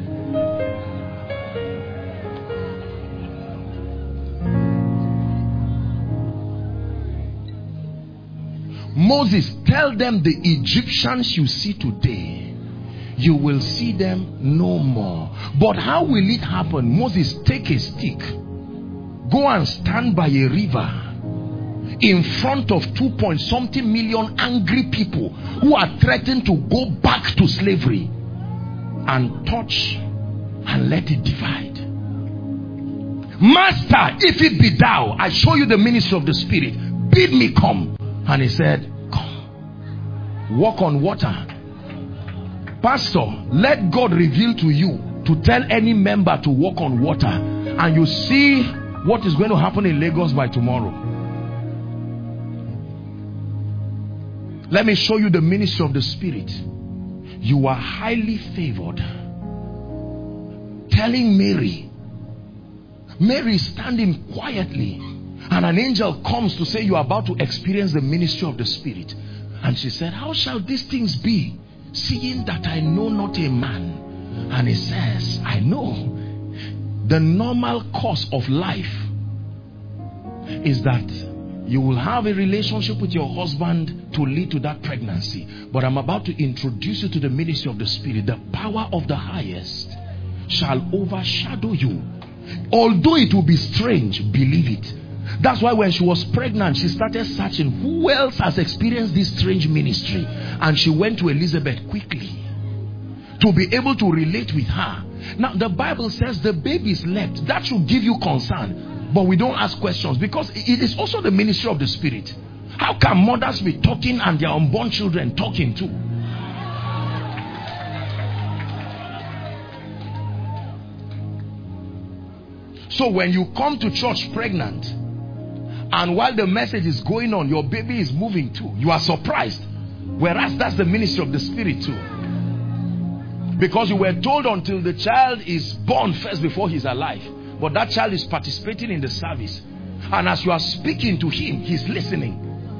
Moses, tell them the Egyptians you see today, you will see them no more. But how will it happen? Moses, take a stick, go and stand by a river in front of two point something million angry people who are threatened to go back to slavery, and touch and let it divide. Master, if it be thou, I show you the ministry of the Spirit, bid me come. And he said, come, walk on water. Pastor, let God reveal to you to tell any member to walk on water, and you see what is going to happen in Lagos by tomorrow. Let me show you the ministry of the Spirit. You are highly favored. Telling Mary, Mary is standing quietly, and an angel comes to say you are about to experience the ministry of the Spirit. And she said, how shall these things be, seeing that I know not a man? And he says, I know. The normal course of life is that you will have a relationship with your husband to lead to that pregnancy. But I'm about to introduce you to the ministry of the Spirit. The power of the highest shall overshadow you. Although it will be strange, believe it. That's why when she was pregnant, she started searching who else has experienced this strange ministry, and she went to Elizabeth quickly to be able to relate with her. Now the Bible says the baby slept. That should give you concern, but we don't ask questions because it is also the ministry of the Spirit. How can mothers be talking and their unborn children talking too? So when you come to church pregnant, and while the message is going on, your baby is moving too, you are surprised. Whereas that's the ministry of the Spirit too. Because you were told until the child is born first before he's alive. But that child is participating in the service. And as you are speaking to him, he's listening.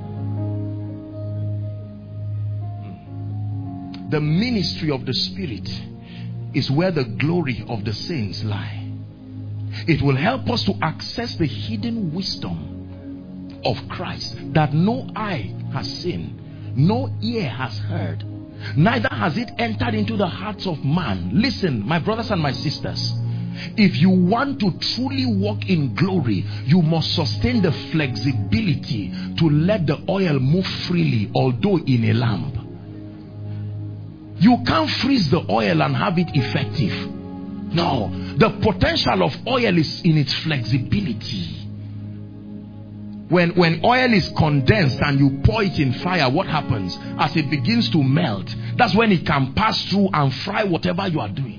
The ministry of the Spirit is where the glory of the saints lie. It will help us to access the hidden wisdom of Christ that no eye has seen, no ear has heard, neither has it entered into the hearts of man. Listen, my brothers and my sisters, if you want to truly walk in glory, you must sustain the flexibility to let the oil move freely, although in a lamp. You can't freeze the oil and have it effective. No, the potential of oil is in its flexibility. When, when oil is condensed and you pour it in fire, what happens? As it begins to melt, that's when it can pass through and fry whatever you are doing.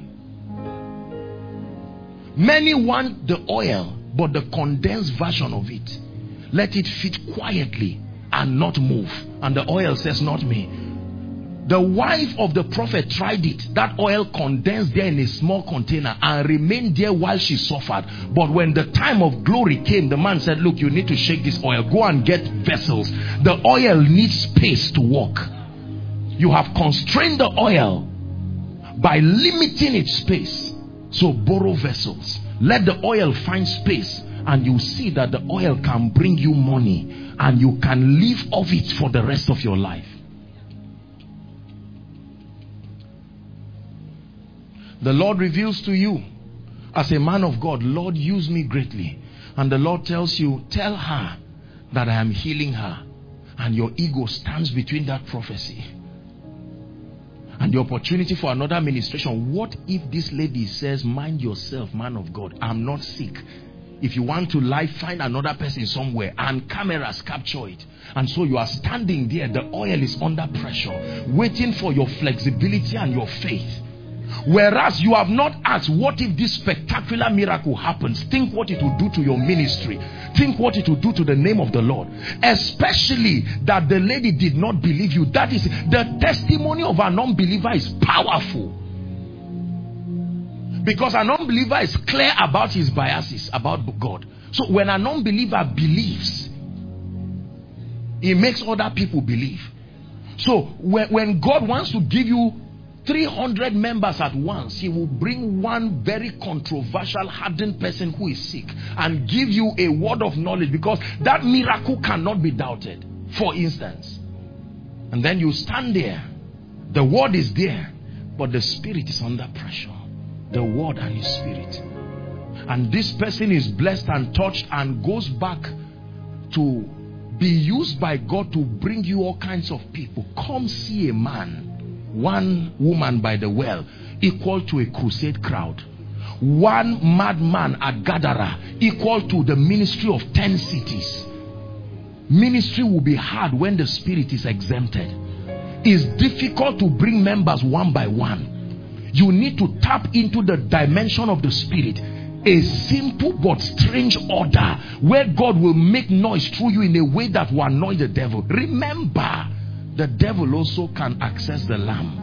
Many want the oil, but the condensed version of it. Let it fit quietly and not move. And the oil says, not me. The wife of the prophet tried it. That oil condensed there in a small container and remained there while she suffered. But when the time of glory came, the man said, look, you need to shake this oil. Go and get vessels. The oil needs space to work. You have constrained the oil by limiting its space. So borrow vessels. Let the oil find space, and you see that the oil can bring you money, and you can live off it for the rest of your life. The Lord reveals to you as a man of God, Lord, use me greatly. And the Lord tells you, tell her that I am healing her. And your ego stands between that prophecy and the opportunity for another administration. What if this lady says, mind yourself, man of God, I'm not sick. If you want to lie, find another person somewhere, and cameras capture it. And so you are standing there, the oil is under pressure, waiting for your flexibility and your faith. Whereas you have not asked, what if this spectacular miracle happens? Think what it will do to your ministry. Think what it will do to the name of the Lord. Especially that the lady did not believe you. That is, the testimony of an unbeliever is powerful. Because an unbeliever is clear about his biases about God. So when an unbeliever believes, he makes other people believe. So when, when God wants to give you three hundred members at once, he will bring one very controversial, hardened person who is sick and give you a word of knowledge, because that miracle cannot be doubted, for instance. And then you stand there, the word is there, but the spirit is under pressure. The word and his spirit. And this person is blessed and touched and goes back to be used by God to bring you all kinds of people. Come see a man, one woman by the well, equal to a crusade crowd. One madman at Gadara, equal to the ministry of ten cities. Ministry will be hard when the spirit is exempted. It's difficult to bring members one by one. You need to tap into the dimension of the spirit. A simple but strange order where God will make noise through you in a way that will annoy the devil. Remember, the devil also can access the lamp.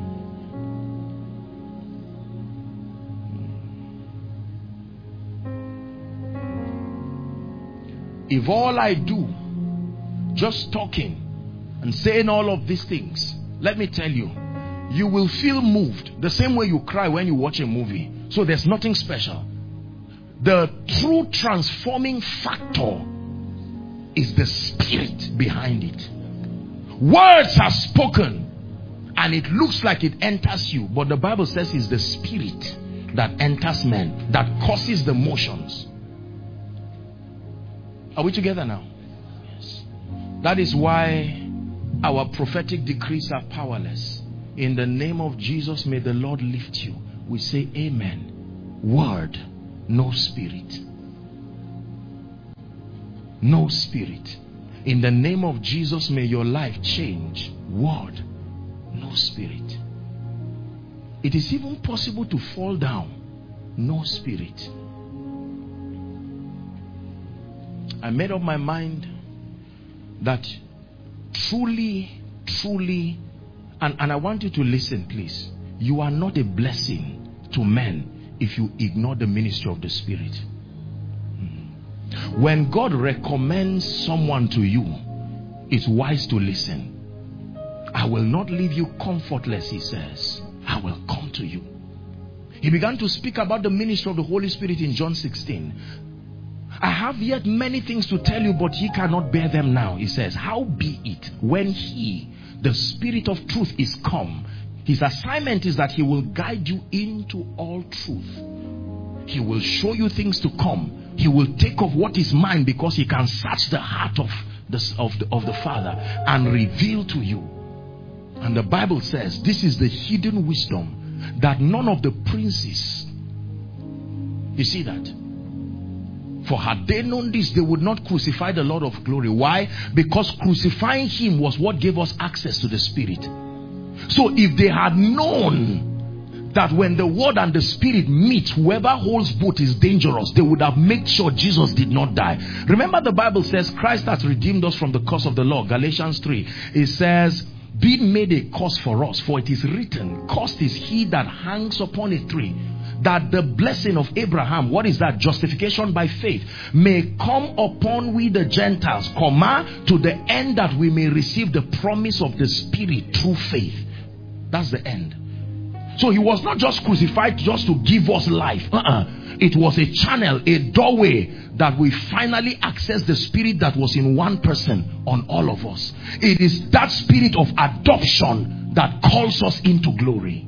If all I do, just talking and saying all of these things, let me tell you, you will feel moved the same way you cry when you watch a movie. So there's nothing special. The true transforming factor is the spirit behind it. Words are spoken and it looks like it enters you, but the Bible says it's the spirit that enters men, that causes the motions. Are we together now? Yes. That is why our prophetic decrees are powerless. In the name of Jesus, may the Lord lift you. We say amen. Word, no spirit. No spirit. In the name of Jesus, may your life change. Word, no spirit. It is even possible to fall down. No spirit. I made up my mind that truly, truly, And, and I want you to listen, please. You are not a blessing to men if you ignore the ministry of the Spirit. Hmm. When God recommends someone to you, it's wise to listen. I will not leave you comfortless, he says. I will come to you. He began to speak about the ministry of the Holy Spirit in John sixteen. I have yet many things to tell you, but ye cannot bear them now, he says. How be it when he, the Spirit of truth, is come, his assignment is that he will guide you into all truth. He will show you things to come. He will take of what is mine, because he can search the heart of the, of the, of the Father and reveal to you. And the Bible says this is the hidden wisdom that none of the princes, you see that? For had they known this, they would not crucify the Lord of glory. Why? Because crucifying him was what gave us access to the Spirit. So if they had known that when the word and the Spirit meet, whoever holds both is dangerous, they would have made sure Jesus did not die. Remember, the Bible says Christ has redeemed us from the curse of the law. Galatians three. It says, being made a curse for us, for it is written, cursed is he that hangs upon a tree, that the blessing of Abraham, what is that? Justification by faith, may come upon we the Gentiles, comma, to the end that we may receive the promise of the Spirit through faith. That's the end. So he was not just crucified just to give us life. Uh-uh. It was a channel, a doorway that we finally access the Spirit that was in one person on all of us. It is that Spirit of adoption that calls us into glory.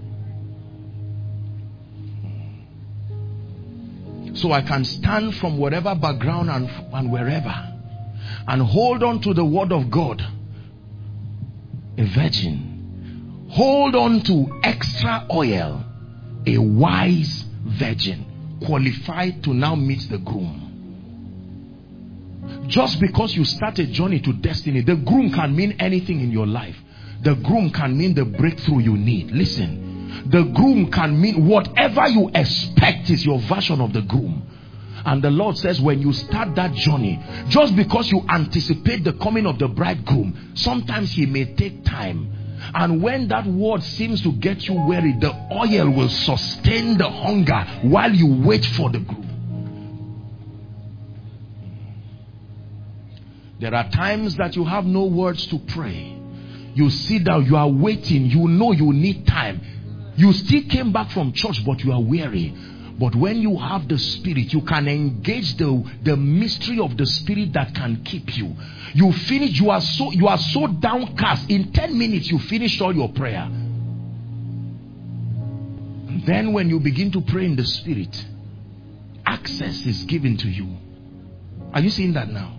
So I can stand from whatever background and, and wherever and hold on to the word of God. A virgin. Hold on to extra oil. A wise virgin. Qualified to now meet the groom. Just because you start a journey to destiny, the groom can mean anything in your life. The groom can mean the breakthrough you need. Listen. The groom can mean whatever you expect is your version of the groom. And the Lord says, when you start that journey, just because you anticipate the coming of the bridegroom, sometimes he may take time. And when that word seems to get you weary, the oil will sustain the hunger while you wait for the groom. There are times that you have no words to pray. You sit down, you are waiting, you know you need time. You still came back from church, but you are weary. But when you have the Spirit, you can engage the, the mystery of the Spirit that can keep you. You finish, you are so you are so downcast. In ten minutes, you finished all your prayer. And then when you begin to pray in the Spirit, access is given to you. Are you seeing that now?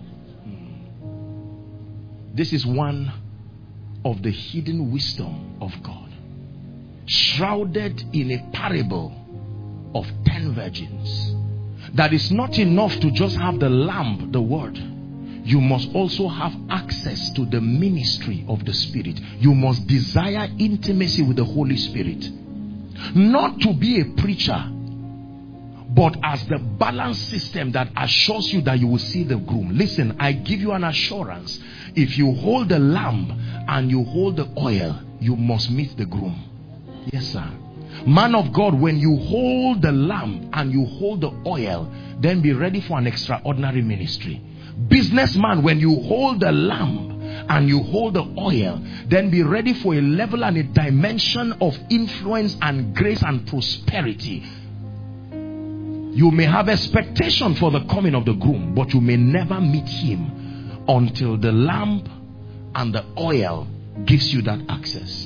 This is one of the hidden wisdom of God, shrouded in a parable of ten virgins. That is not enough to just have the lamp, the word. You must also have access to the ministry of the Spirit. You must desire intimacy with the Holy Spirit. Not to be a preacher, but as the balance system that assures you that you will see the groom. Listen, I give you an assurance. If you hold the lamp and you hold the oil, you must meet the groom. Yes, sir. Man of God, when you hold the lamp and you hold the oil, then be ready for an extraordinary ministry. Businessman, when you hold the lamp and you hold the oil, then be ready for a level and a dimension of influence and grace and prosperity. You may have expectation for the coming of the groom, but you may never meet him until the lamp and the oil gives you that access.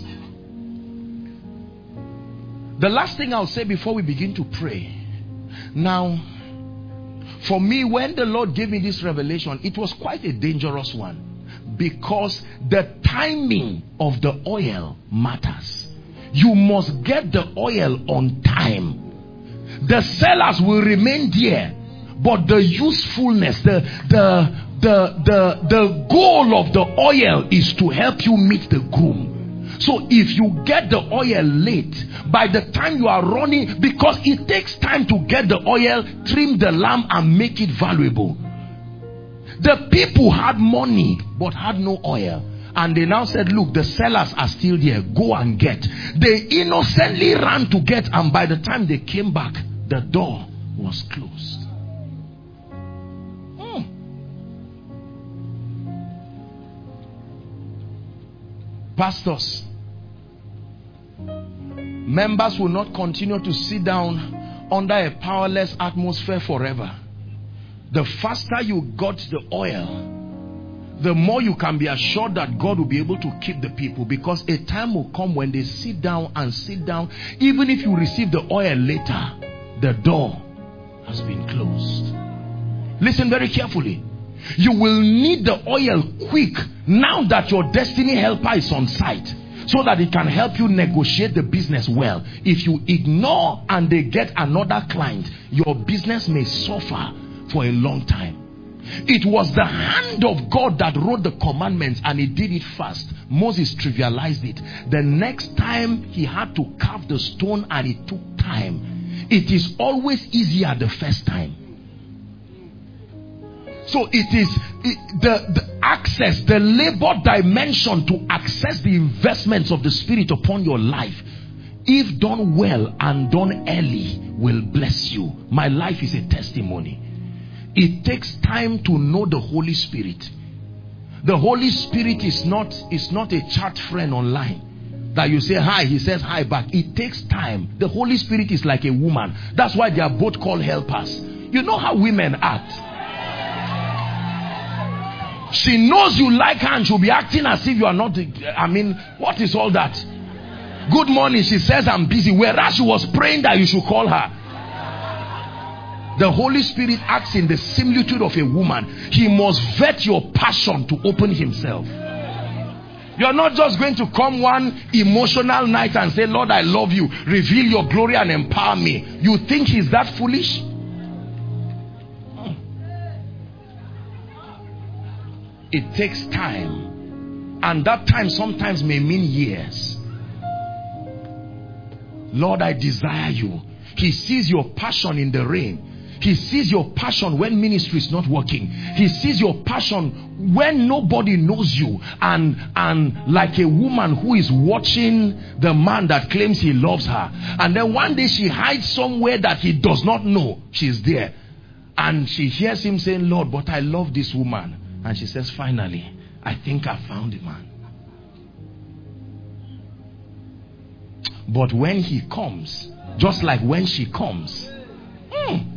The last thing I'll say before we begin to pray. Now, for me, when the Lord gave me this revelation, it was quite a dangerous one, because the timing of the oil matters. You must get the oil on time. The sellers will remain there, but the usefulness, the the the the the goal of the oil is to help you meet the groom. So if you get the oil late, by the time you are running, because it takes time to get the oil, trim the lamp and make it valuable. The people had money but had no oil, and they now said, look, the sellers are still there, go and get. They innocently ran to get, and by the time they came back, the door was closed. Mm. Pastors, members will not continue to sit down under a powerless atmosphere forever. The faster you got the oil, the more you can be assured that God will be able to keep the people, because a time will come when they sit down and sit down. Even if you receive the oil later, the door has been closed. Listen very carefully. You will need the oil quick now that your destiny helper is on site, so that it can help you negotiate the business well. If you ignore and they get another client, your business may suffer for a long time. It was the hand of God that wrote the commandments, and he did it fast. Moses trivialized it. The next time he had to carve the stone, and it took time. It is always easier the first time. So it is it, the, the access, the labor dimension to access the investments of the Spirit upon your life, if done well and done early, will bless you. My life is a testimony. It takes time to know the Holy Spirit. The Holy Spirit is not, is not a chat friend online that you say hi, he says hi back. It takes time. The Holy Spirit is like a woman. That's why they are both called helpers. You know how women act. She knows you like her and she'll be acting as if you are not. I mean, what is all that? Good morning, she says I'm busy, whereas she was praying that you should call her. The Holy Spirit acts in the similitude of a woman. He must vet your passion to open himself. You're not just going to come one emotional night and say, Lord, I love you, reveal your glory and empower me. You think he's that foolish? It takes time, and that time sometimes may mean years. Lord, I desire you. He sees your passion in the rain. He sees your passion when ministry is not working. He sees your passion when nobody knows you. And, and like a woman who is watching the man that claims he loves her. And then one day she hides somewhere that he does not know. She's there. And she hears him saying, Lord, but I love this woman. And she says, finally, I think I found the man. But when he comes, just like when she comes, hmm,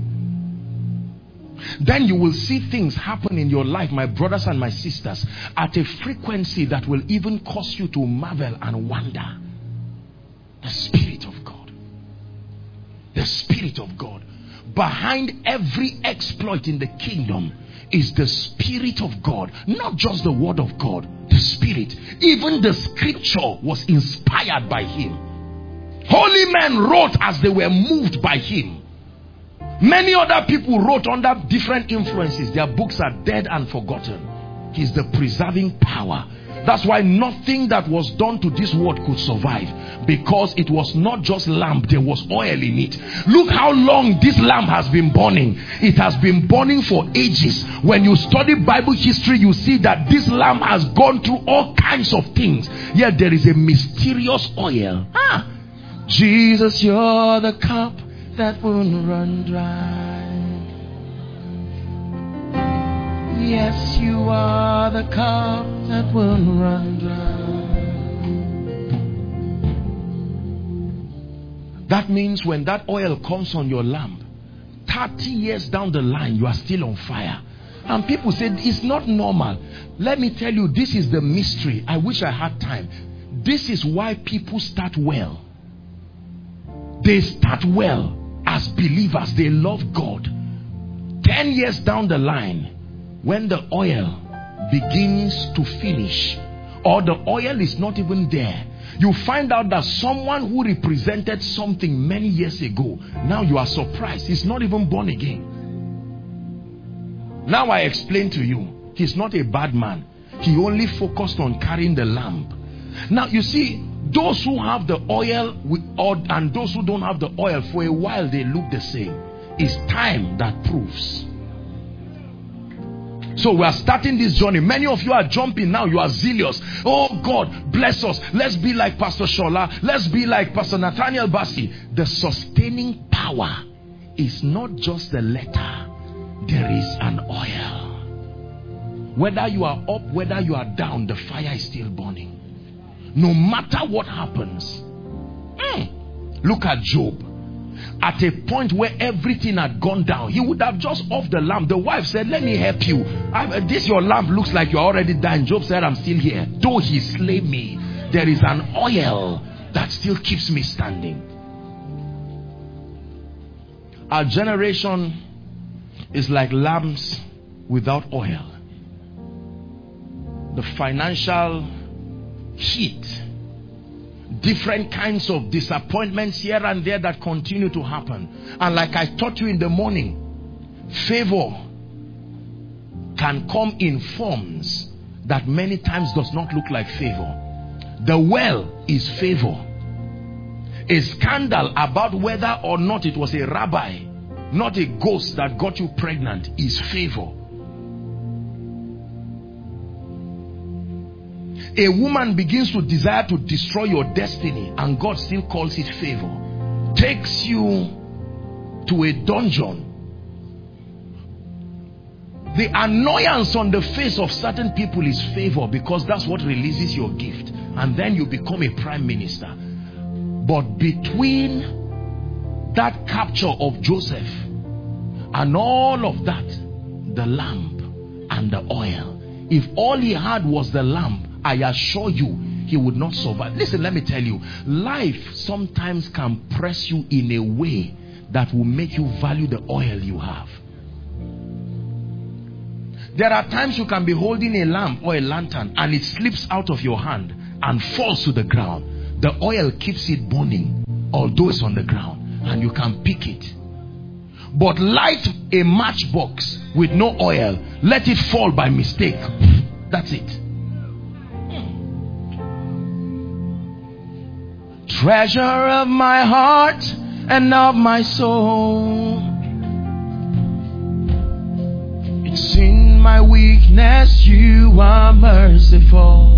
then you will see things happen in your life, my brothers and my sisters, at a frequency that will even cause you to marvel and wonder. The Spirit of God. The Spirit of God. Behind every exploit in the kingdom is the Spirit of God. Not just the Word of God. The Spirit. Even the scripture was inspired by Him. Holy men wrote as they were moved by Him. Many other people wrote under different influences. Their books are dead and forgotten. He's the preserving power. That's why nothing that was done to this world could survive. Because it was not just lamp, there was oil in it. Look how long this lamp has been burning. It has been burning for ages. When you study Bible history, you see that this lamp has gone through all kinds of things. Yet there is a mysterious oil. Ah, Jesus, you're the cup that won't run dry. Yes, you are the cup that won't run dry. That means when that oil comes on your lamp, thirty years down the line, you are still on fire. And people say it's not normal. Let me tell you, this is the mystery. I wish I had time. This is why people start well. They start well. As believers, they love God. Ten years down the line, when the oil begins to finish, or the oil is not even there, you find out that someone who represented something many years ago, now you are surprised. He's not even born again. Now I explain to you, he's not a bad man. He only focused on carrying the lamp. Now you see, those who have the oil and those who don't have the oil, for a while they look the same. It's time that proves. So we are starting this journey. Many of you are jumping now. You are zealous. Oh God, bless us. Let's be like Pastor Shola. Let's be like Pastor Nathaniel Bassi. The sustaining power is not just the letter. There is an oil. Whether you are up, whether you are down, the fire is still burning. No matter what happens. Mm. Look at Job. At a point where everything had gone down, he would have just off the lamp. The wife said, let me help you. I, this your lamp looks like you're already dying. Job said, I'm still here. Though he slay me, there is an oil that still keeps me standing. Our generation is like lamps without oil. The financial heat, different kinds of disappointments here and there that continue to happen. And like I taught you in the morning, favor can come in forms that many times does not look like favor. The well is favor. A scandal about whether or not it was a rabbi, not a ghost, that got you pregnant is favor. A woman begins to desire to destroy your destiny and God still calls it favor. Takes you to a dungeon. The annoyance on the face of certain people is favor, because that's what releases your gift. And then you become a prime minister. But between that capture of Joseph and all of that, the lamp and the oil. If all he had was the lamp, I assure you, he would not survive. Listen, let me tell you, life sometimes can press you in a way that will make you value the oil you have. There are times you can be holding a lamp or a lantern and it slips out of your hand and falls to the ground. The oil keeps it burning, although it's on the ground, and you can pick it. But light a matchbox with no oil, let it fall by mistake. That's it. treasure of my heart and of my soul. It's in my weakness you are merciful.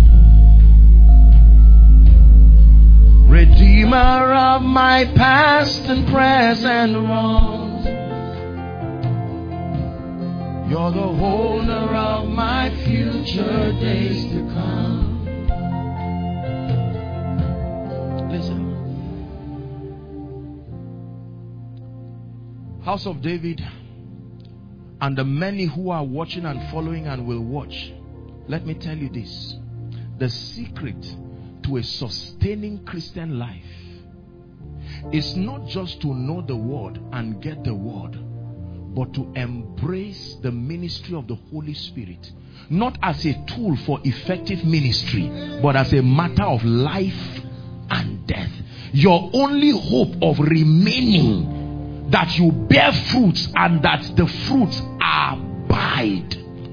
Redeemer of my past and present wrongs. You're the holder of my future days to come. Listen. House of David and the many who are watching and following and will watch, let me tell you this. The secret to a sustaining Christian life is not just to know the word and get the word, but to embrace the ministry of the Holy Spirit, not as a tool for effective ministry, but as a matter of life and death. Your only hope of remaining, that you bear fruits and that the fruits abide.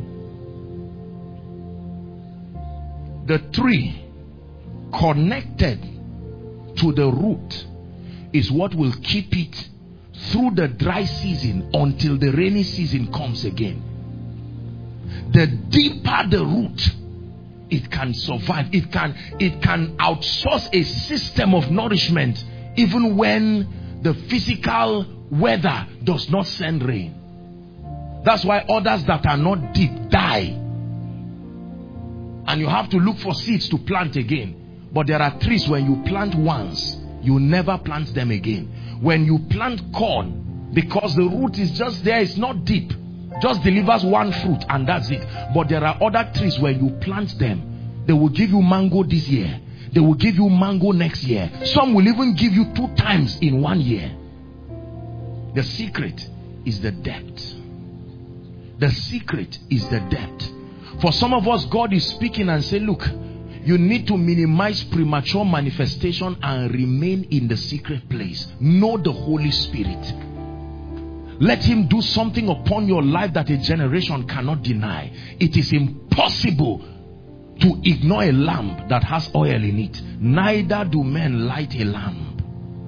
The tree connected to the root is what will keep it through the dry season until the rainy season comes again. The deeper the root, it can survive. It can, it can outsource a system of nourishment even when the physical weather does not send rain. That's why others that are not deep die. And you have to look for seeds to plant again. But there are trees, when you plant once, you never plant them again. When you plant corn, because the root is just there, it's not deep, just delivers one fruit and that's it. But there are other trees, when you plant them, they will give you mango this year, they will give you mango next year. Some will even give you two times in one year. The secret is the depth. The secret is the depth. For some of us, God is speaking and say, look, you need to minimize premature manifestation and remain in the secret place. Know the Holy Spirit. Let him do something upon your life that a generation cannot deny. It is impossible to ignore a lamp that has oil in it. Neither do men light a lamp.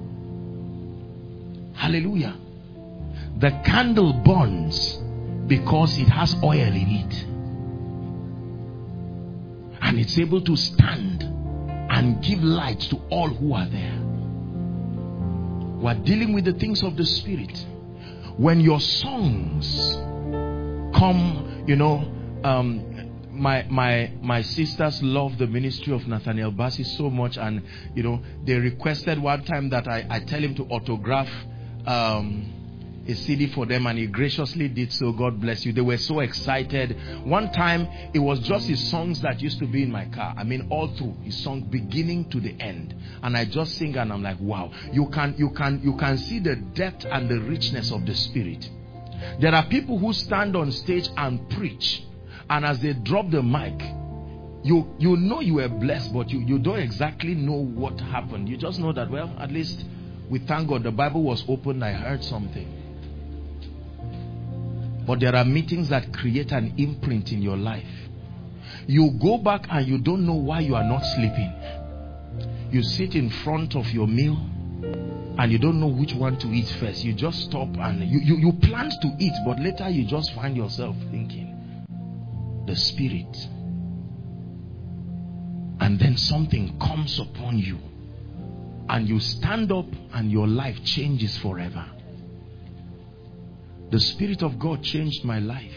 Hallelujah. The candle burns because it has oil in it. And it's able to stand and give light to all who are there. We're dealing with the things of the Spirit. When your songs come, you know, um, my my my sisters love the ministry of Nathaniel Bassey so much, and you know, they requested one time that I, I tell him to autograph um, a C D for them, and he graciously did so. God bless you. They were so excited. One time it was just his songs that used to be in my car. I mean, all through his song, beginning to the end, and I just sing and I'm like, wow. You can you can you can see the depth and the richness of the Spirit. There are people who stand on stage and preach, and as they drop the mic, you you know you were blessed, but you you don't exactly know what happened. You just know that, well, at least we thank God the Bible was open, I heard something. But there are meetings that create an imprint in your life. You go back and you don't know why you are not sleeping. You sit in front of your meal and you don't know which one to eat first. You just stop and you, you, you planned to eat, but later you just find yourself thinking, the Spirit. And then something comes upon you and you stand up and your life changes forever. The Spirit of God changed my life.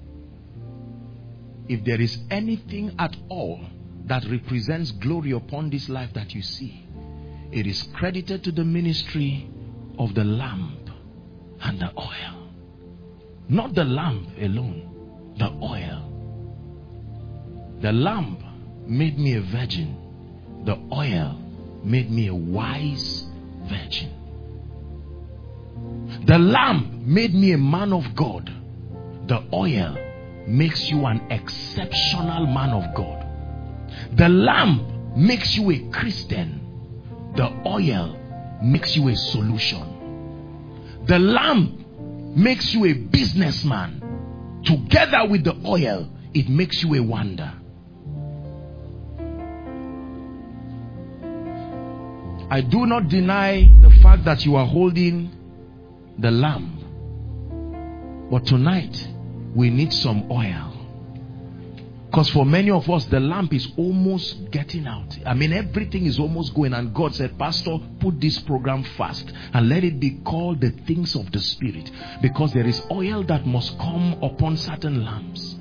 If there is anything at all that represents glory upon this life that you see, it is credited to the ministry of the lamp and the oil. Not the lamp alone, the oil. The lamp made me a virgin. The oil made me a wise virgin. The lamp made me a man of God. The oil makes you an exceptional man of God. The lamp makes you a Christian. The oil makes you a solution. The lamp makes you a businessman. Together with the oil, it makes you a wonder. I do not deny the fact that you are holding the lamp. But tonight, we need some oil. Because for many of us, the lamp is almost getting out. I mean, everything is almost going. And God said, Pastor, put this program fast and let it be called the things of the Spirit. Because there is oil that must come upon certain lamps.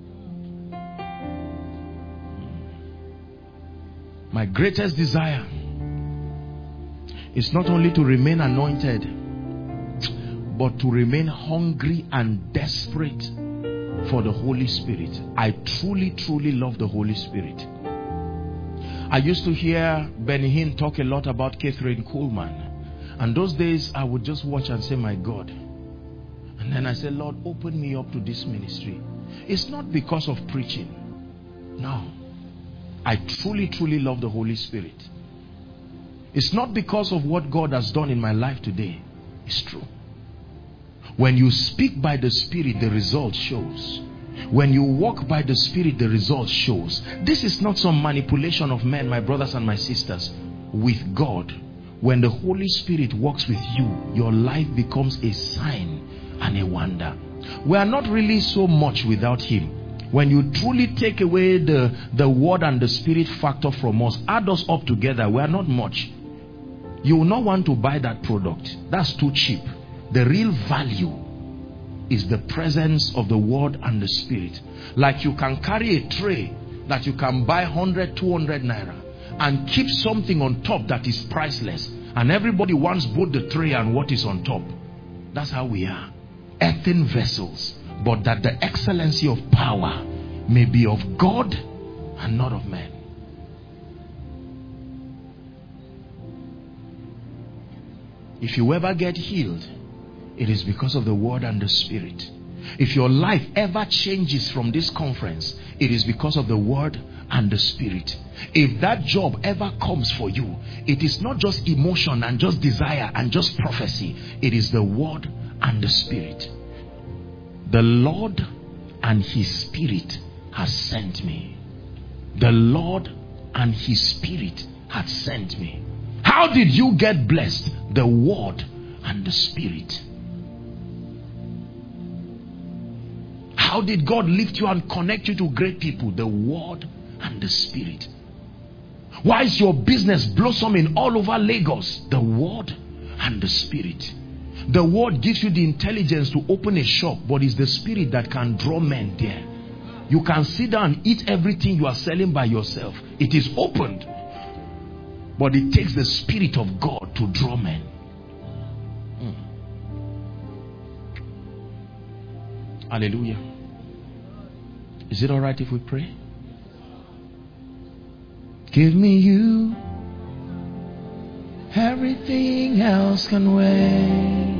My greatest desire is not only to remain anointed, but to remain hungry and desperate for the Holy Spirit. I truly, truly love the Holy Spirit. I used to hear Benny Hinn talk a lot about Catherine Kuhlman. And those days I would just watch and say, my God. And then I said, Lord, open me up to this ministry. It's not because of preaching. No. I truly, truly love the Holy Spirit. It's not because of what God has done in my life today. It's true. When you speak by the Spirit, the result shows. When you walk by the Spirit, the result shows. This is not some manipulation of men, my brothers and my sisters. With God, when the Holy Spirit walks with you, your life becomes a sign and a wonder. We are not really so much without Him. When you truly take away the, the Word and the Spirit factor from us, add us up together, we are not much. You will not want to buy that product. That's too cheap. The real value is the presence of the Word and the Spirit. Like you can carry a tray that you can buy one hundred, two hundred naira and keep something on top that is priceless. And everybody wants both the tray and what is on top. That's how we are. Earthen vessels. But that the excellency of power may be of God and not of men. If you ever get healed, it is because of the Word and the Spirit. If your life ever changes from this conference, it is because of the Word and the Spirit. If that job ever comes for you, it is not just emotion and just desire and just prophecy. It is the Word and the Spirit. The Lord and His Spirit has sent me. The Lord and His Spirit has sent me. How did you get blessed? The Word and the Spirit. How did God lift you and connect you to great people? The Word and the Spirit. Why is your business blossoming all over Lagos? The Word and the Spirit. The Word gives you the intelligence to open a shop, but it's the Spirit that can draw men there. You can sit down and eat everything you are selling by yourself. It is opened, but it takes the Spirit of God to draw men. Mm. Hallelujah. Is it all right if we pray? Give me you. Everything else can wait.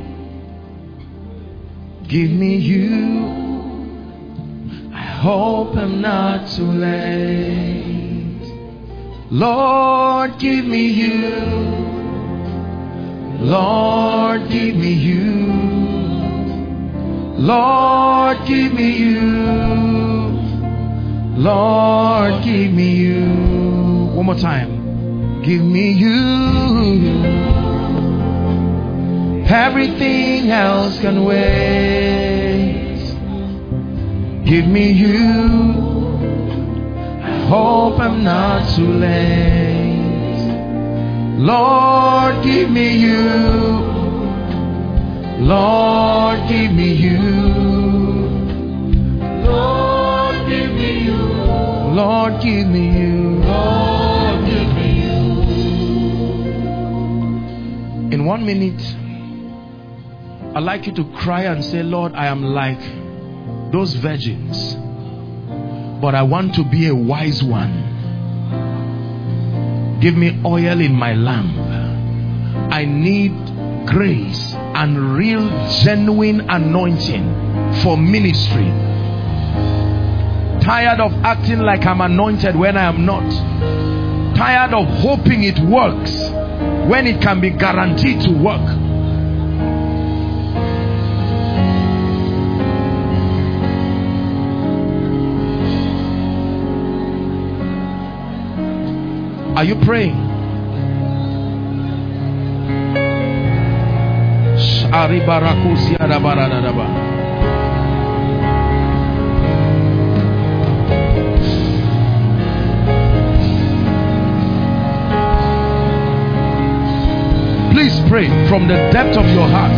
Give me you. I hope I'm not too late. Lord, give me you. Lord, give me you. Lord, give me you. Lord, give me you. One more time. Give me you. Everything else can wait. Give me you. I hope I'm not too late. Lord, give me you. Lord, give me you. Lord, give me you. Lord, give me you. Lord, give me you. In one minute, I'd like you to cry and say, Lord, I am like those virgins, but I want to be a wise one. Give me oil in my lamp. I need grace and real genuine anointing for ministry. Tired of acting like I'm anointed when I am not. Tired of hoping it works when it can be guaranteed to work. Are you praying? Please pray from the depth of your heart.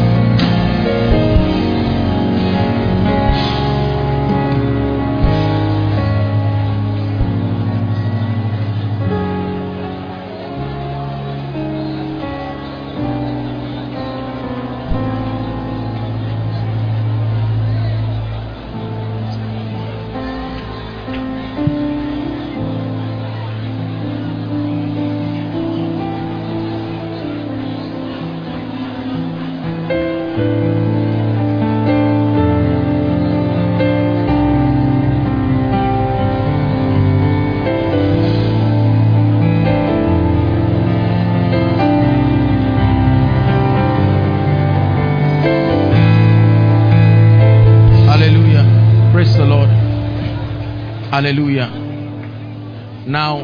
Hallelujah. Now,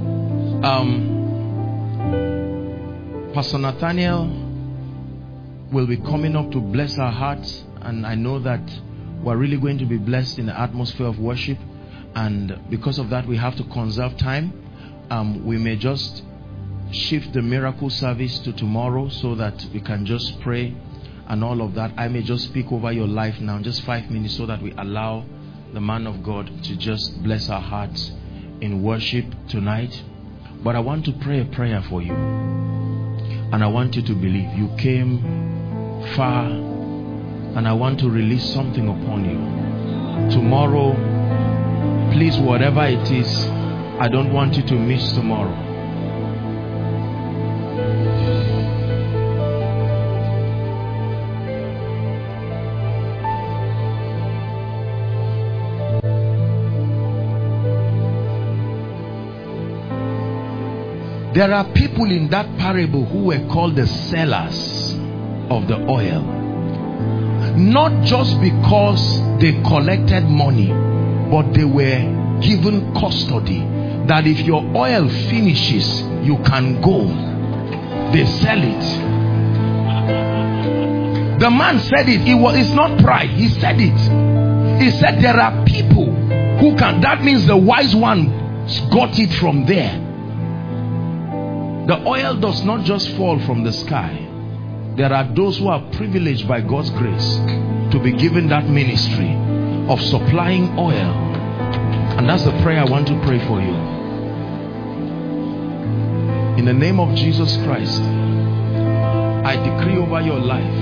um, Pastor Nathaniel will be coming up to bless our hearts, and I know that we're really going to be blessed in the atmosphere of worship, and because of that we have to conserve time. Um, we may just shift the miracle service to tomorrow so that we can just pray and all of that. I may just speak over your life now, just five minutes, so that we allow the man of God to just bless our hearts in worship tonight. But I want to pray a prayer for you, and I want you to believe you came far, and I want to release something upon you. Tomorrow, please, whatever it is, I don't want you to miss tomorrow. There are people in that parable who were called the sellers of the oil. Not just because they collected money, but they were given custody. That if your oil finishes, you can go. They sell it. The man said it. It was, it's not pride. He said it. He said there are people who can. That means the wise one got it from there. The oil does not just fall from the sky. There are those who are privileged by God's grace to be given that ministry of supplying oil. And that's the prayer I want to pray for you. In the name of Jesus Christ, I decree over your life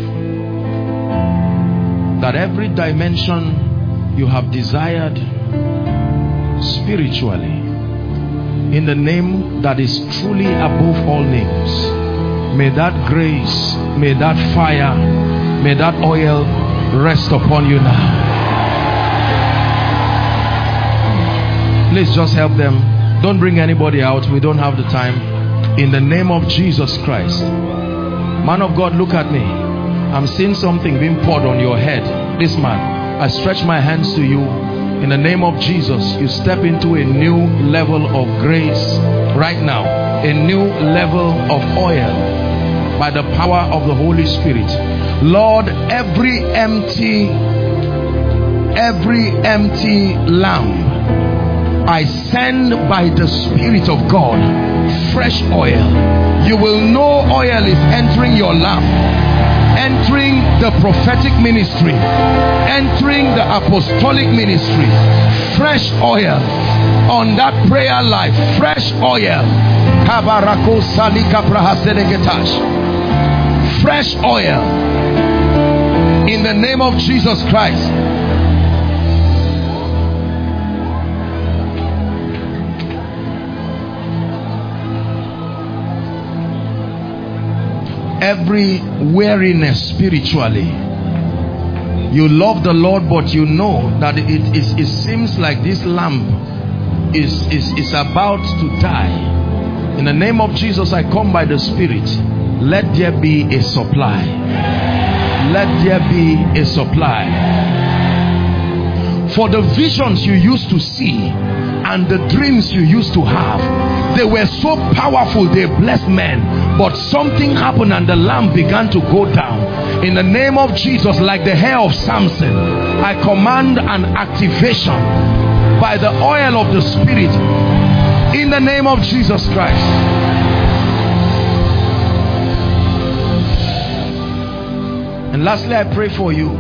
that every dimension you have desired spiritually, in the name that is truly above all names, may that grace, may that fire, may that oil rest upon you now. Please just help them. Don't bring anybody out. We don't have the time. In the name of Jesus Christ. Man of God, look at me. I'm seeing something being poured on your head. This man, I stretch my hands to you. In the name of Jesus, you step into a new level of grace right now. A new level of oil by the power of the Holy Spirit. Lord, every empty, every empty lamp, I send by the Spirit of God fresh oil. You will know oil is entering your lamp, entering the prophetic ministry, entering the apostolic ministry. Fresh oil on that prayer life. Fresh oil. Fresh oil in the name of Jesus Christ. Every weariness spiritually, you love the Lord, but you know that it, it, it seems like this lamp is, is, is about to die. In the name of Jesus, I come by the Spirit. Let there be a supply. Let there be a supply. For the visions you used to see and the dreams you used to have, they were so powerful, they blessed men. But something happened and the lamp began to go down. In the name of Jesus, like the hair of Samson, I command an activation by the oil of the Spirit in the name of Jesus Christ. And lastly, I pray for you.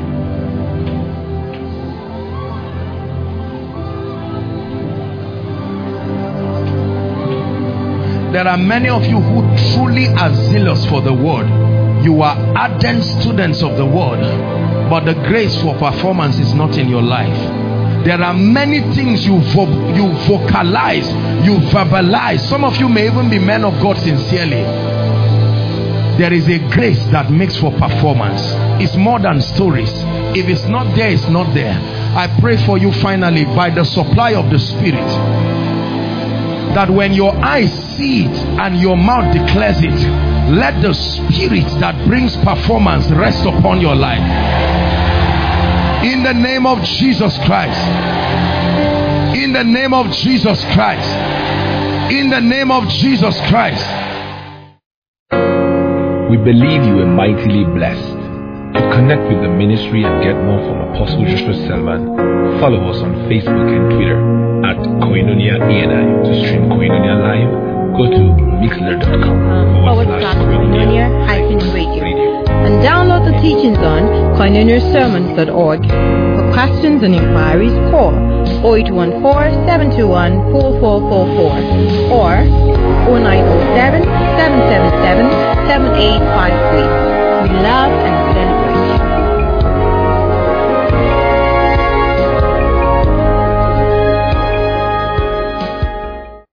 There are many of you who truly are zealous for the word. You are ardent students of the word, but the grace for performance is not in your life. There are many things you, vo you vocalize, you verbalize. Some of you may even be men of God sincerely. There is a grace that makes for performance. It's more than stories. If it's not there, it's not there. I pray for you finally by the supply of the Spirit, that when your eyes see it and your mouth declares it, let the Spirit that brings performance rest upon your life. In the name of Jesus Christ. In the name of Jesus Christ. In the name of Jesus Christ. We believe you are mightily blessed. To connect with the ministry and get more from Apostle Joshua Selman, follow us on Facebook and Twitter at Koinonia A N I. To stream Koinonia live, go to mixler dot com forward slash Koinonia hyphen radio. And download the teachings on koinonia sermons dot org. For questions and inquiries, call oh eight one four, seven two one, four four four four or oh nine oh seven, seven seven seven, seven eight five three. We love and